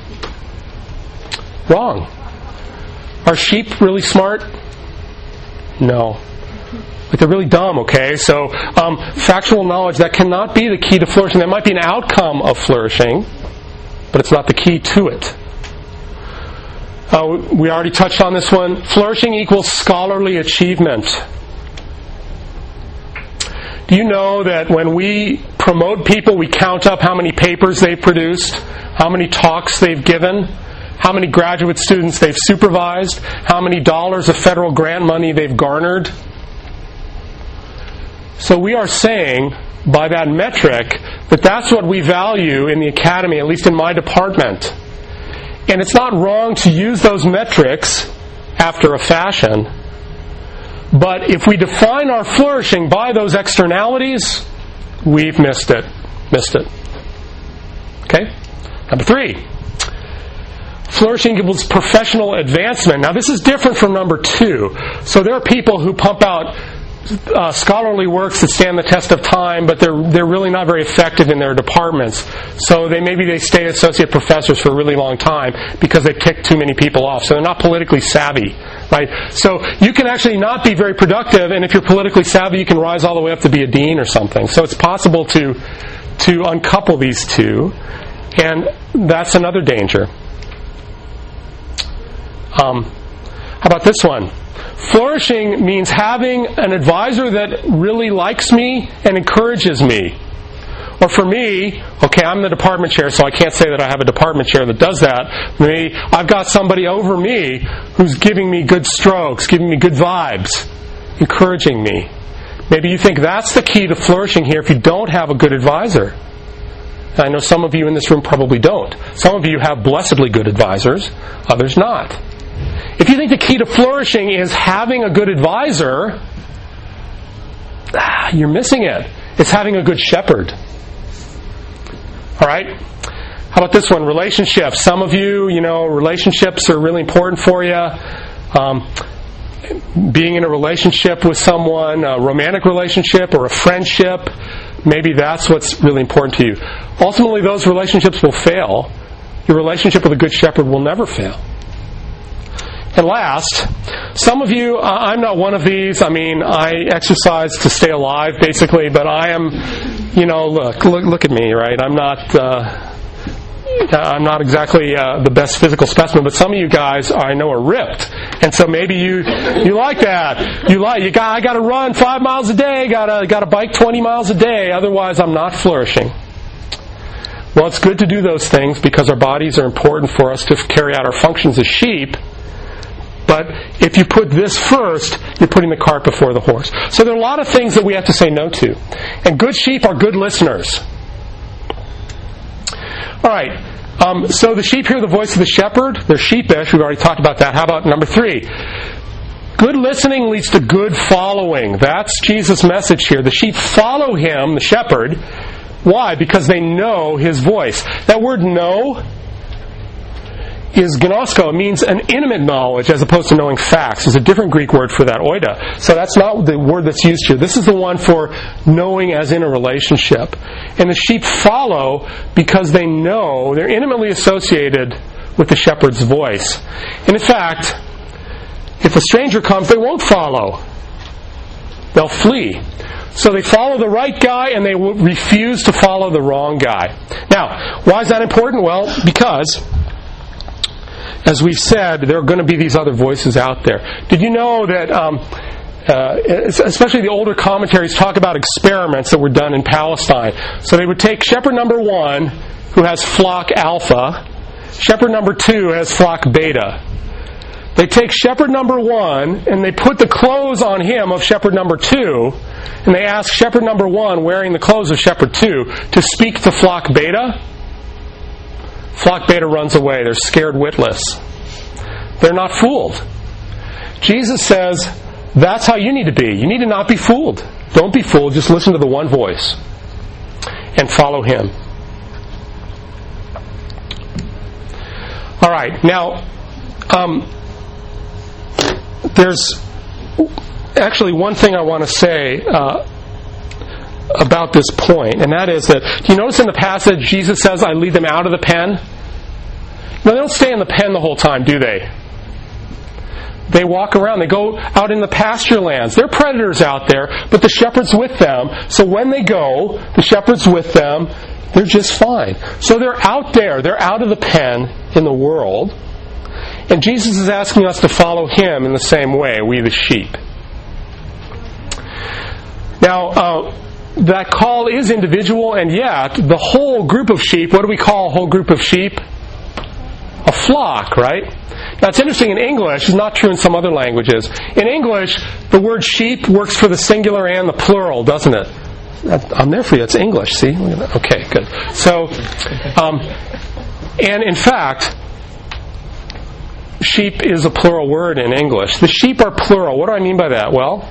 Wrong. Are sheep really smart? No. But they're really dumb, okay? So, factual knowledge, that cannot be the key to flourishing. That might be an outcome of flourishing, but it's not the key to it. We already touched on this one. Flourishing equals scholarly achievement. Do you know that when we promote people, we count up how many papers they've produced, how many talks they've given, how many graduate students they've supervised, how many dollars of federal grant money they've garnered? So we are saying, by that metric, that that's what we value in the academy, at least in my department. And it's not wrong to use those metrics after a fashion. But if we define our flourishing by those externalities, we've missed it. Okay? Number 3. Flourishing equals professional advancement. Now this is different from number 2. So there are people who pump out scholarly works that stand the test of time, but they're really not very effective in their departments. So maybe they stay associate professors for a really long time because they kick too many people off. So they're not politically savvy, right? So you can actually not be very productive, and if you're politically savvy, you can rise all the way up to be a dean or something. So it's possible to uncouple these two, and that's another danger. How about this one? Flourishing means having an advisor that really likes me and encourages me. Or for me, okay, I'm the department chair, so I can't say that I have a department chair that does that. I've got somebody over me who's giving me good strokes, giving me good vibes, encouraging me. Maybe you think that's the key to flourishing here if you don't have a good advisor. And I know some of you in this room probably don't. Some of you have blessedly good advisors, others not. If you think the key to flourishing is having a good advisor, you're missing it. It's having a good shepherd. All right? How about this one? Relationships. Some of you, relationships are really important for you. being in a relationship with someone, a romantic relationship or a friendship, maybe that's what's really important to you. Ultimately, those relationships will fail. Your relationship with a good shepherd will never fail. And last, some of you, I'm not one of these. I mean, I exercise to stay alive, basically, but I am, look at me, right? I'm not exactly the best physical specimen, but some of you guys I know are ripped, and so maybe you like that. I got to run 5 miles a day, got to bike 20 miles a day. Otherwise, I'm not flourishing. Well, it's good to do those things because our bodies are important for us to carry out our functions as sheep. But if you put this first, you're putting the cart before the horse. So there are a lot of things that we have to say no to. And good sheep are good listeners. All right. So the sheep hear the voice of the shepherd. They're sheepish. We've already talked about that. How about number 3? Good listening leads to good following. That's Jesus' message here. The sheep follow him, the shepherd. Why? Because they know his voice. That word know is gnosko. It means an intimate knowledge as opposed to knowing facts. There's a different Greek word for that, oida. So that's not the word that's used here. This is the one for knowing as in a relationship. And the sheep follow because they know, they're intimately associated with the shepherd's voice. And in fact, if a stranger comes, they won't follow. They'll flee. So they follow the right guy and they will refuse to follow the wrong guy. Now, why is that important? Well, because, as we've said, there are going to be these other voices out there. Did you know that, especially the older commentaries talk about experiments that were done in Palestine? So they would take shepherd number 1, who has flock alpha, shepherd number 2 has flock beta. They take shepherd number 1 and they put the clothes on him of shepherd number 2, and they ask shepherd number 1, wearing the clothes of shepherd 2, to speak to flock beta. Flock beta runs away. They're scared witless. They're not fooled. Jesus says that's how you need to be. You need to not be fooled. Don't be fooled. Just listen to the one voice and follow him. All right. Now, there's actually one thing I want to say about this point, and that is that, do you notice in the passage Jesus says, I lead them out of the pen? No, they don't stay in the pen the whole time, do they? They walk around. They go out in the pasture lands. There are predators out there, but the shepherd's with them. So when they go, the shepherd's with them. They're just fine. So they're out there. They're out of the pen in the world. And Jesus is asking us to follow him in the same way, we the sheep. Now, that call is individual, and yet the whole group of sheep, what do we call a whole group of sheep? A flock, right? Now it's interesting in English, it's not true in some other languages. In English, the word sheep works for the singular and the plural, doesn't it? I'm there for you, it's English, see? Okay, good. So, and in fact, sheep is a plural word in English. The sheep are plural. What do I mean by that? Well,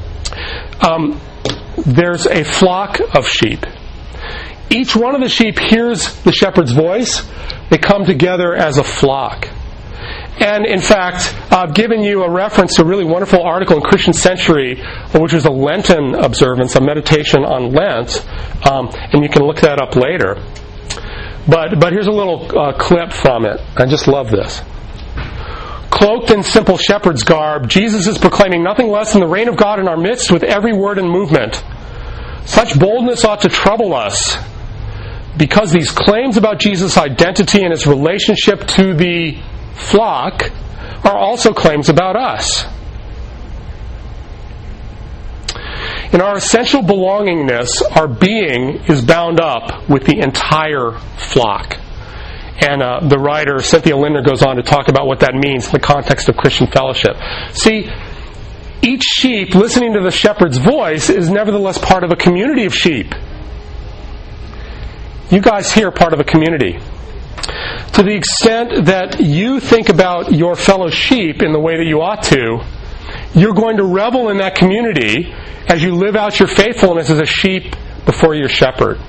there's a flock of sheep. Each one of the sheep hears the shepherd's voice. They come together as a flock. And in fact, I've given you a reference to a really wonderful article in Christian Century, which was a Lenten observance, a meditation on Lent, and you can look that up later. But here's a little clip from it. I just love this. Cloaked in simple shepherd's garb, Jesus is proclaiming nothing less than the reign of God in our midst with every word and movement. Such boldness ought to trouble us, because these claims about Jesus' identity and his relationship to the flock are also claims about us. In our essential belongingness, our being is bound up with the entire flock. And the writer, Cynthia Linder, goes on to talk about what that means in the context of Christian fellowship. See, each sheep listening to the shepherd's voice is nevertheless part of a community of sheep. You guys here are part of a community. To the extent that you think about your fellow sheep in the way that you ought to, you're going to revel in that community as you live out your faithfulness as a sheep before your shepherd.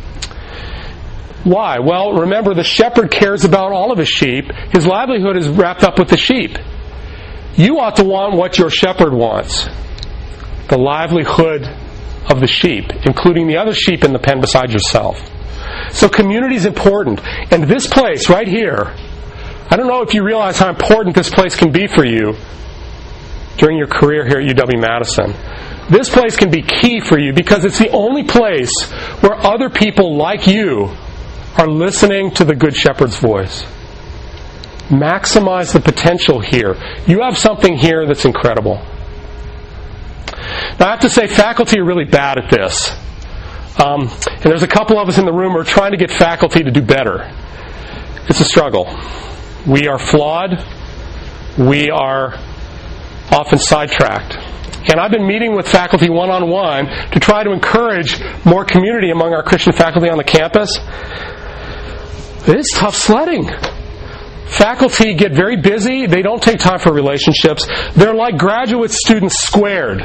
Why? Well, remember, the shepherd cares about all of his sheep. His livelihood is wrapped up with the sheep. You ought to want what your shepherd wants. The livelihood of the sheep, including the other sheep in the pen beside yourself. So community is important. And this place right here, I don't know if you realize how important this place can be for you during your career here at UW-Madison. This place can be key for you because it's the only place where other people like you are listening to the Good Shepherd's voice. Maximize the potential here. You have something here that's incredible. Now I have to say, faculty are really bad at this. And there's a couple of us in the room who are trying to get faculty to do better. It's a struggle. We are flawed. We are often sidetracked. And I've been meeting with faculty one-on-one to try to encourage more community among our Christian faculty on the campus. It is tough sledding. Faculty get very busy. They don't take time for relationships. They're like graduate students squared.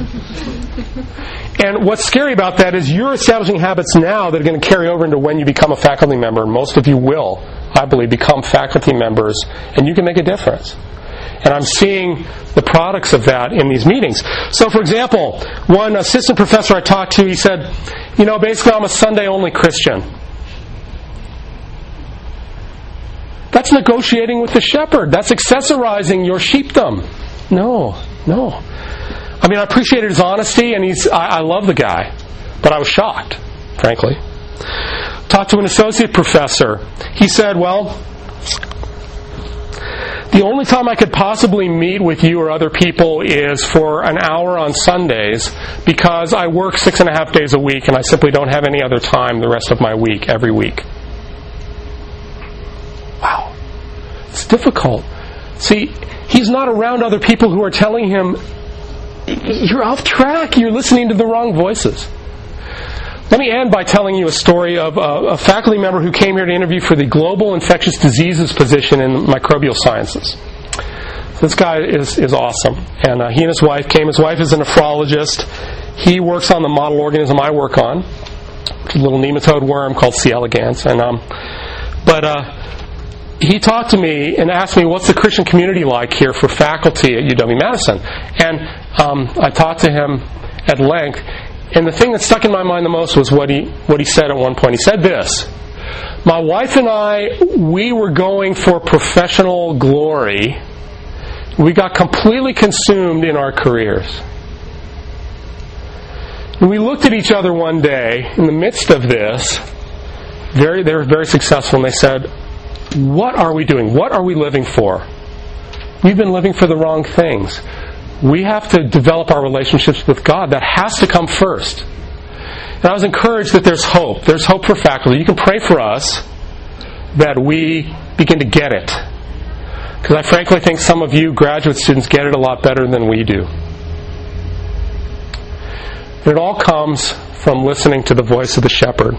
And what's scary about that is you're establishing habits now that are going to carry over into when you become a faculty member. And most of you will, I believe, become faculty members, and you can make a difference. And I'm seeing the products of that in these meetings. So, for example, one assistant professor I talked to, he said, basically I'm a Sunday-only Christian. That's negotiating with the shepherd. That's accessorizing your sheepdom. No. I mean, I appreciated his honesty, and I love the guy. But I was shocked, frankly. Talked to an associate professor. He said, well, the only time I could possibly meet with you or other people is for an hour on Sundays because I work 6.5 days a week and I simply don't have any other time the rest of my week, every week. Wow. It's difficult. See, he's not around other people who are telling him, you're off track, you're listening to the wrong voices. Let me end by telling you a story of a faculty member who came here to interview for the Global Infectious Diseases position in microbial sciences. This guy is awesome. And he and his wife came. His wife is a nephrologist. He works on the model organism I work on, a little nematode worm called C. elegans. But he talked to me and asked me, what's the Christian community like here for faculty at UW-Madison? And I talked to him at length. And the thing that stuck in my mind the most was what he said at one point. He said this: my wife and I, we were going for professional glory. We got completely consumed in our careers. And we looked at each other one day in the midst of this. They were very successful, and they said, what are we doing? What are we living for? We've been living for the wrong things. We have to develop our relationships with God. That has to come first. And I was encouraged that there's hope. There's hope for faculty. You can pray for us that we begin to get it. Because I frankly think some of you graduate students get it a lot better than we do. And it all comes from listening to the voice of the shepherd.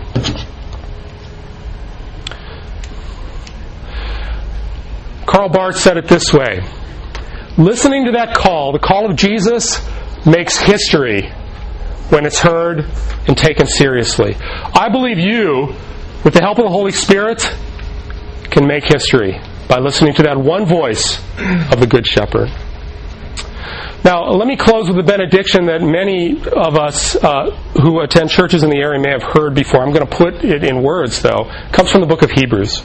Karl Barth said it this way: listening to that call, the call of Jesus, makes history when it's heard and taken seriously. I believe you, with the help of the Holy Spirit, can make history by listening to that one voice of the Good Shepherd. Now, let me close with a benediction that many of us who attend churches in the area may have heard before. I'm going to put it in words, though. It comes from the book of Hebrews.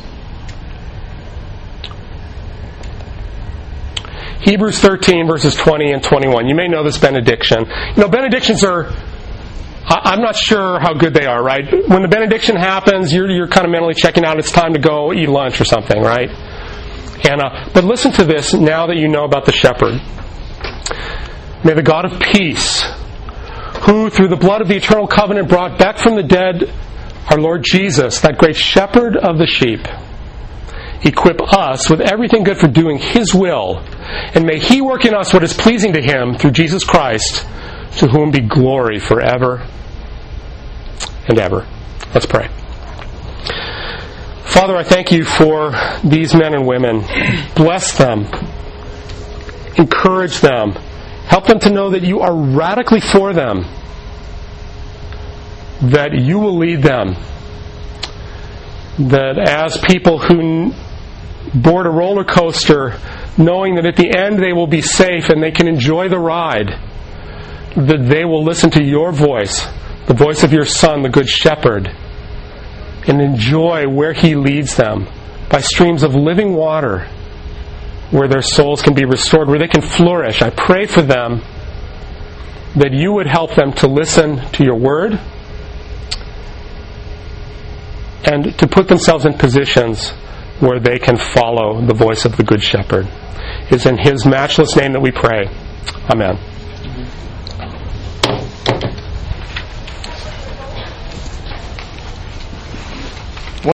Hebrews 13, verses 20 and 21. You may know this benediction. Benedictions are, I'm not sure how good they are, right? When the benediction happens, you're kind of mentally checking out. It's time to go eat lunch or something, right? But listen to this now that you know about the shepherd. May the God of peace, who through the blood of the eternal covenant brought back from the dead our Lord Jesus, that great shepherd of the sheep, equip us with everything good for doing His will, and may He work in us what is pleasing to Him through Jesus Christ, to whom be glory forever and ever. Let's pray. Father, I thank You for these men and women. Bless them. Encourage them. Help them to know that You are radically for them, that You will lead them, that as people who board a roller coaster, knowing that at the end they will be safe and they can enjoy the ride, that they will listen to your voice, the voice of your Son, the Good Shepherd, and enjoy where He leads them by streams of living water where their souls can be restored, where they can flourish. I pray for them that you would help them to listen to your word and to put themselves in positions where they can follow the voice of the Good Shepherd. It's in His matchless name that we pray. Amen.